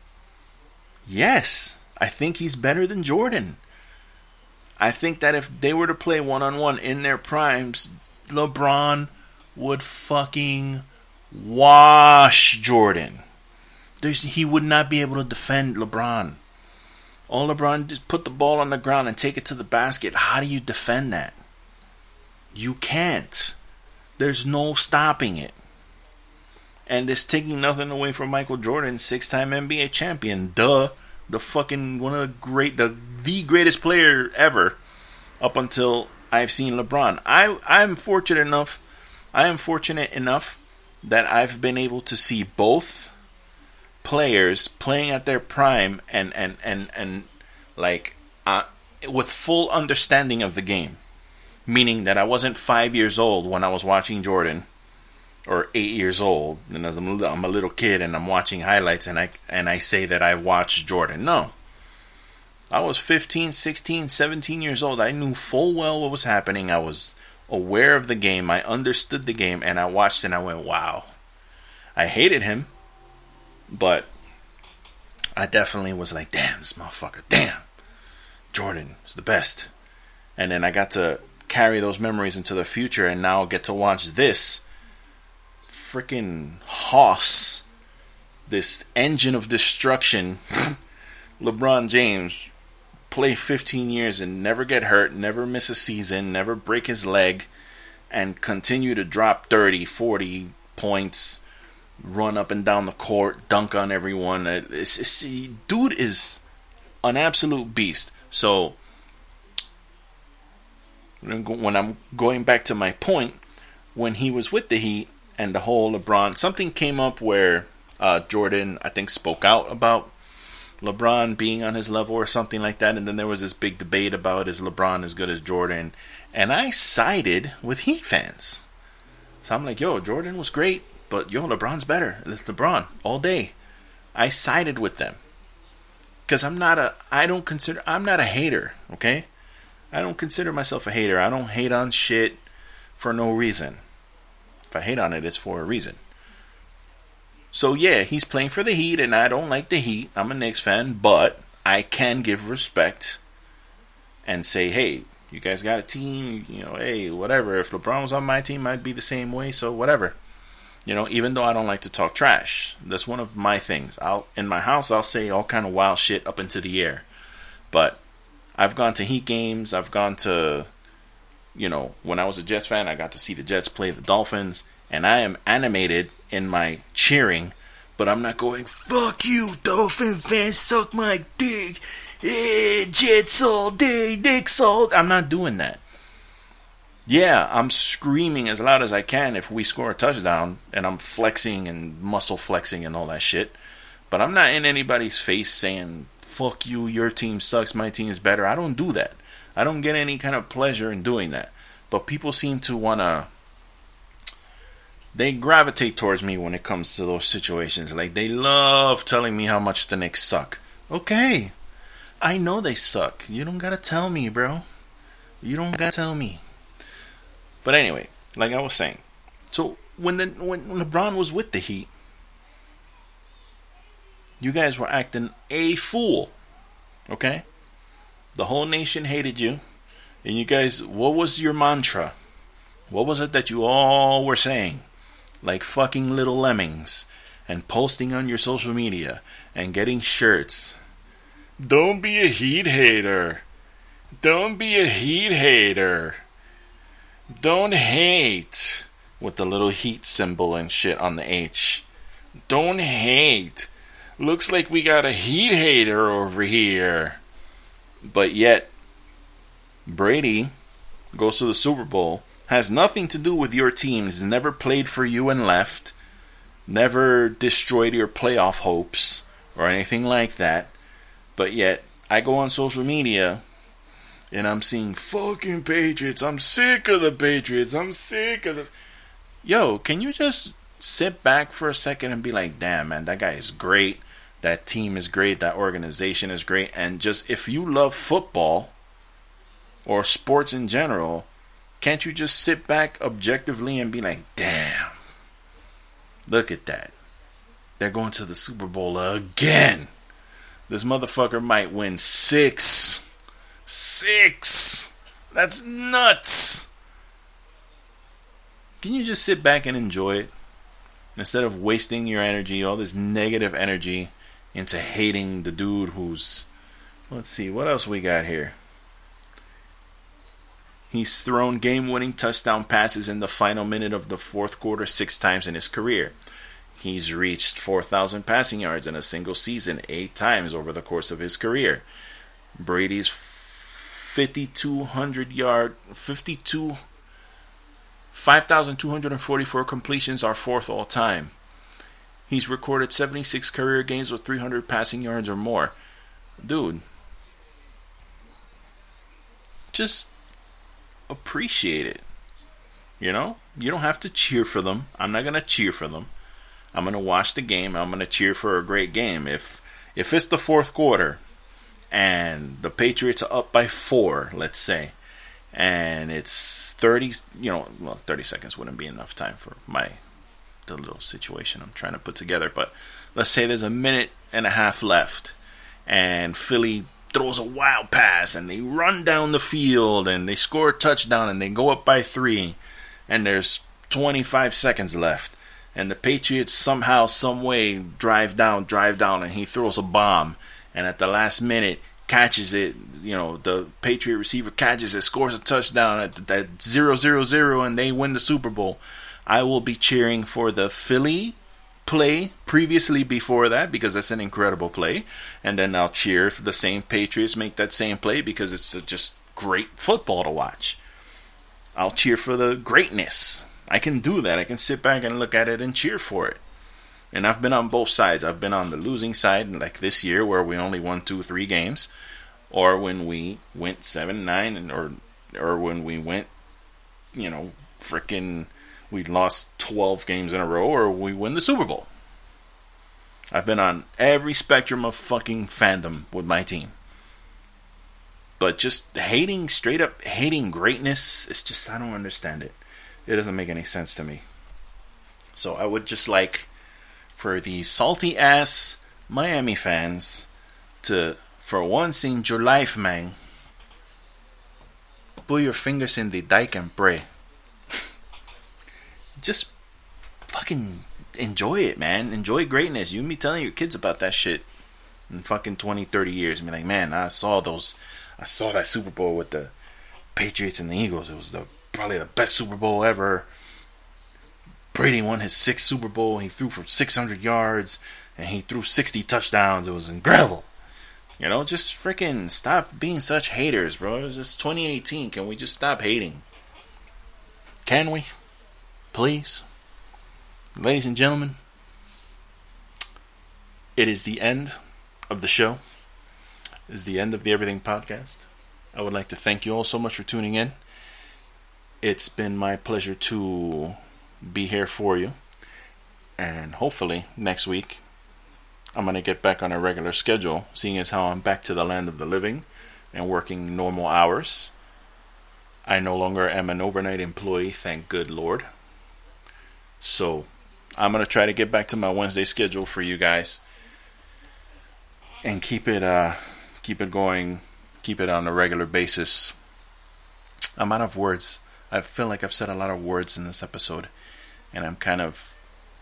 S1: Yes, I think he's better than Jordan. I think that if they were to play one-on-one in their primes, LeBron would fucking wash Jordan. He would not be able to defend LeBron. All LeBron just put the ball on the ground and take it to the basket. How do you defend that? You can't. There's no stopping it. And it's taking nothing away from Michael Jordan, 6-time NBA champion. Duh. The fucking one of the greatest player ever up until I've seen LeBron. I am fortunate enough that I've been able to see both players playing at their prime and with full understanding of the game. Meaning that I wasn't 5 years old when I was watching Jordan, or 8 years old, and as I'm a little kid and I'm watching highlights and I say that I watched Jordan. No. I was 15, 16, 17 years old. I knew full well what was happening. I was aware of the game. I understood the game, and I watched and I went, wow. I hated him, but I definitely was like, damn, this motherfucker, damn. Jordan is the best. And then I got to carry those memories into the future, and now get to watch this freaking hoss, this engine of destruction, LeBron James, play 15 years and never get hurt, never miss a season, never break his leg, and continue to drop 30, 40 points, run up and down the court, dunk on everyone. Dude is an absolute beast. So when I'm going back to my point, when he was with the Heat and the whole LeBron, something came up where Jordan, I think, spoke out about LeBron being on his level or something like that, and then there was this big debate about, is LeBron as good as Jordan? And I sided with Heat fans. So I'm like, yo, Jordan was great, but yo, LeBron's better. It's LeBron all day. I sided with them. Because I'm not a hater, okay? I don't consider myself a hater. I don't hate on shit. for no reason. If I hate on it, it's for a reason. So yeah, he's playing for the Heat, and I don't like the Heat. I'm a Knicks fan, but I can give respect and say, hey, you guys got a team, hey, whatever. If LeBron was on my team, I'd be the same way, so whatever. Even though I don't like to talk trash. That's one of my things. In my house, I'll say all kind of wild shit up into the air. But I've gone to Heat games. I've gone to, when I was a Jets fan, I got to see the Jets play the Dolphins. And I am animated in my cheering. But I'm not going, fuck you, Dolphin fans, suck my dick. Jets all day, Knicks all day. I'm not doing that. Yeah, I'm screaming as loud as I can if we score a touchdown, and I'm flexing and muscle flexing and all that shit. But I'm not in anybody's face saying, fuck you, your team sucks, my team is better. I don't do that. I don't get any kind of pleasure in doing that. But people seem to want to... They gravitate towards me when it comes to those situations. Like, they love telling me how much the Knicks suck. Okay, I know they suck. You don't gotta tell me, bro. You don't gotta tell me. But anyway, like I was saying, so when LeBron was with the Heat, you guys were acting a fool, okay? The whole nation hated you, and you guys, what was your mantra? What was it that you all were saying? Like fucking little lemmings, and posting on your social media, and getting shirts. Don't be a Heat hater. Don't be a Heat hater. Don't hate, with the little Heat symbol and shit on the H. Don't hate. Looks like we got a Heat hater over here. But yet, Brady goes to the Super Bowl, has nothing to do with your team, has never played for you and left, never destroyed your playoff hopes or anything like that. But yet, I go on social media and I'm seeing fucking Patriots. I'm sick of the Patriots. I'm sick of the... Yo, can you just sit back for a second and be like, damn, man, that guy is great. That team is great. That organization is great. And just, if you love football or sports in general, can't you just sit back objectively and be like, damn, look at that. They're going to the Super Bowl again. This motherfucker might win 6. That's nuts. Can you just sit back and enjoy it? Instead of wasting your energy, all this negative energy, into hating the dude who's... Let's see, what else we got here? He's thrown game-winning touchdown passes in the final minute of the fourth quarter 6 times in his career. He's reached 4,000 passing yards in a single season 8 times over the course of his career. Brady's 5,244 completions are 4th all time. He's recorded 76 career games with 300 passing yards or more. Dude, just appreciate it. You know? You don't have to cheer for them. I'm not going to cheer for them. I'm going to watch the game. I'm going to cheer for a great game. If it's the 4th quarter and the Patriots are up by 4, let's say, and it's 30 seconds wouldn't be enough time for the little situation I'm trying to put together, but let's say there's a minute and a half left and Philly throws a wild pass and they run down the field and they score a touchdown and they go up by 3 and there's 25 seconds left and the Patriots somehow, some way drive down and he throws a bomb and at the last minute catches it, the Patriot receiver catches it, scores a touchdown at 0-0-0 and they win the Super Bowl. I will be cheering for the Philly play previously before that because that's an incredible play, and then I'll cheer if the same Patriots make that same play because it's just great football to watch. I'll cheer for the greatness. I can do that. I can sit back and look at it and cheer for it. And I've been on both sides. I've been on the losing side, like this year where we only won 2-3 games, or when we went 7-9, or when we went, we lost 12 games in a row, or we win the Super Bowl. I've been on every spectrum of fucking fandom with my team. But just straight up hating greatness, it's just, I don't understand it. It doesn't make any sense to me. So I would just like for the salty ass Miami fans to, for once in your life, man, put your fingers in the dike and pray. Just fucking enjoy it, man. Enjoy greatness. You be telling your kids about that shit in fucking 20, 30 years. And be like, man, I saw that Super Bowl with the Patriots and the Eagles. It was probably the best Super Bowl ever. Brady won his 6th Super Bowl. He threw for 600 yards. And he threw 60 touchdowns. It was incredible. You know, just freaking stop being such haters, bro. It's just 2018. Can we just stop hating? Can we? Please? Ladies and gentlemen, it is the end of the show. It is the end of the Everything Podcast. I would like to thank you all so much for tuning in. It's been my pleasure to be here for you. And hopefully next week I'm going to get back on a regular schedule, seeing as how I'm back to the land of the living and working normal hours. I no longer am an overnight employee, thank good Lord. So I'm going to try to get back to my Wednesday schedule for you guys and keep it going, keep it on a regular basis. I'm out of words. I feel like I've said a lot of words in this episode, and I'm kind of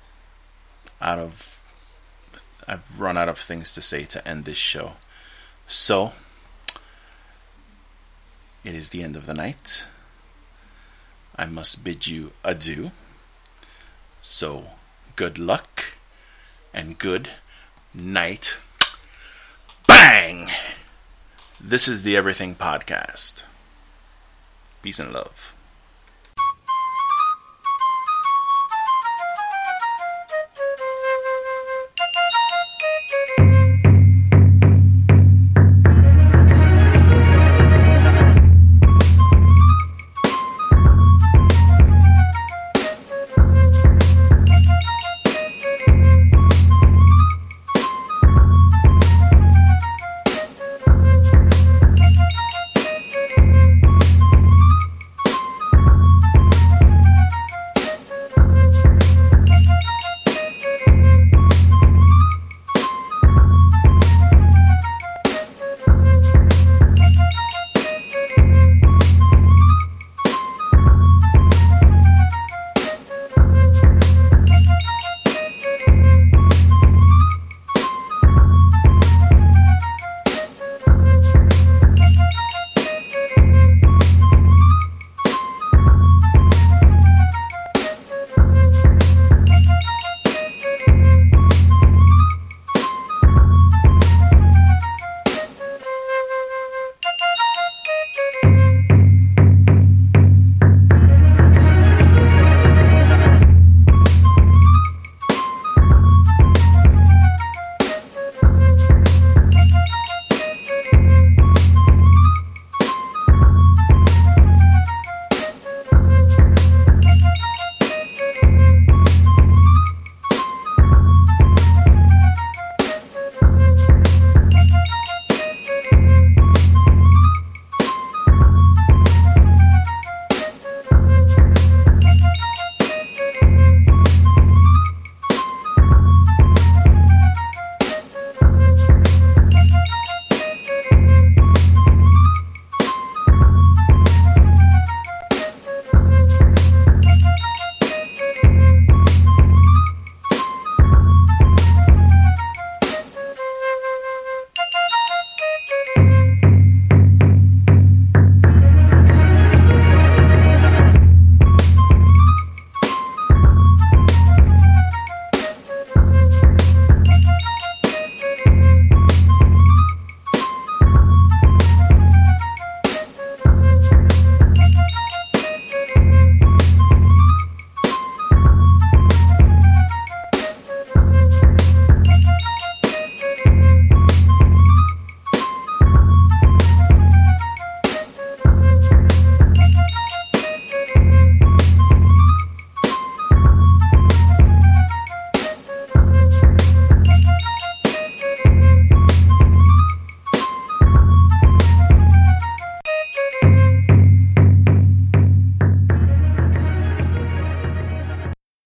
S1: I've run out of things to say to end this show. So, it is the end of the night. I must bid you adieu. So, good luck and good night. Bang! This is the Everything Podcast. Peace and love.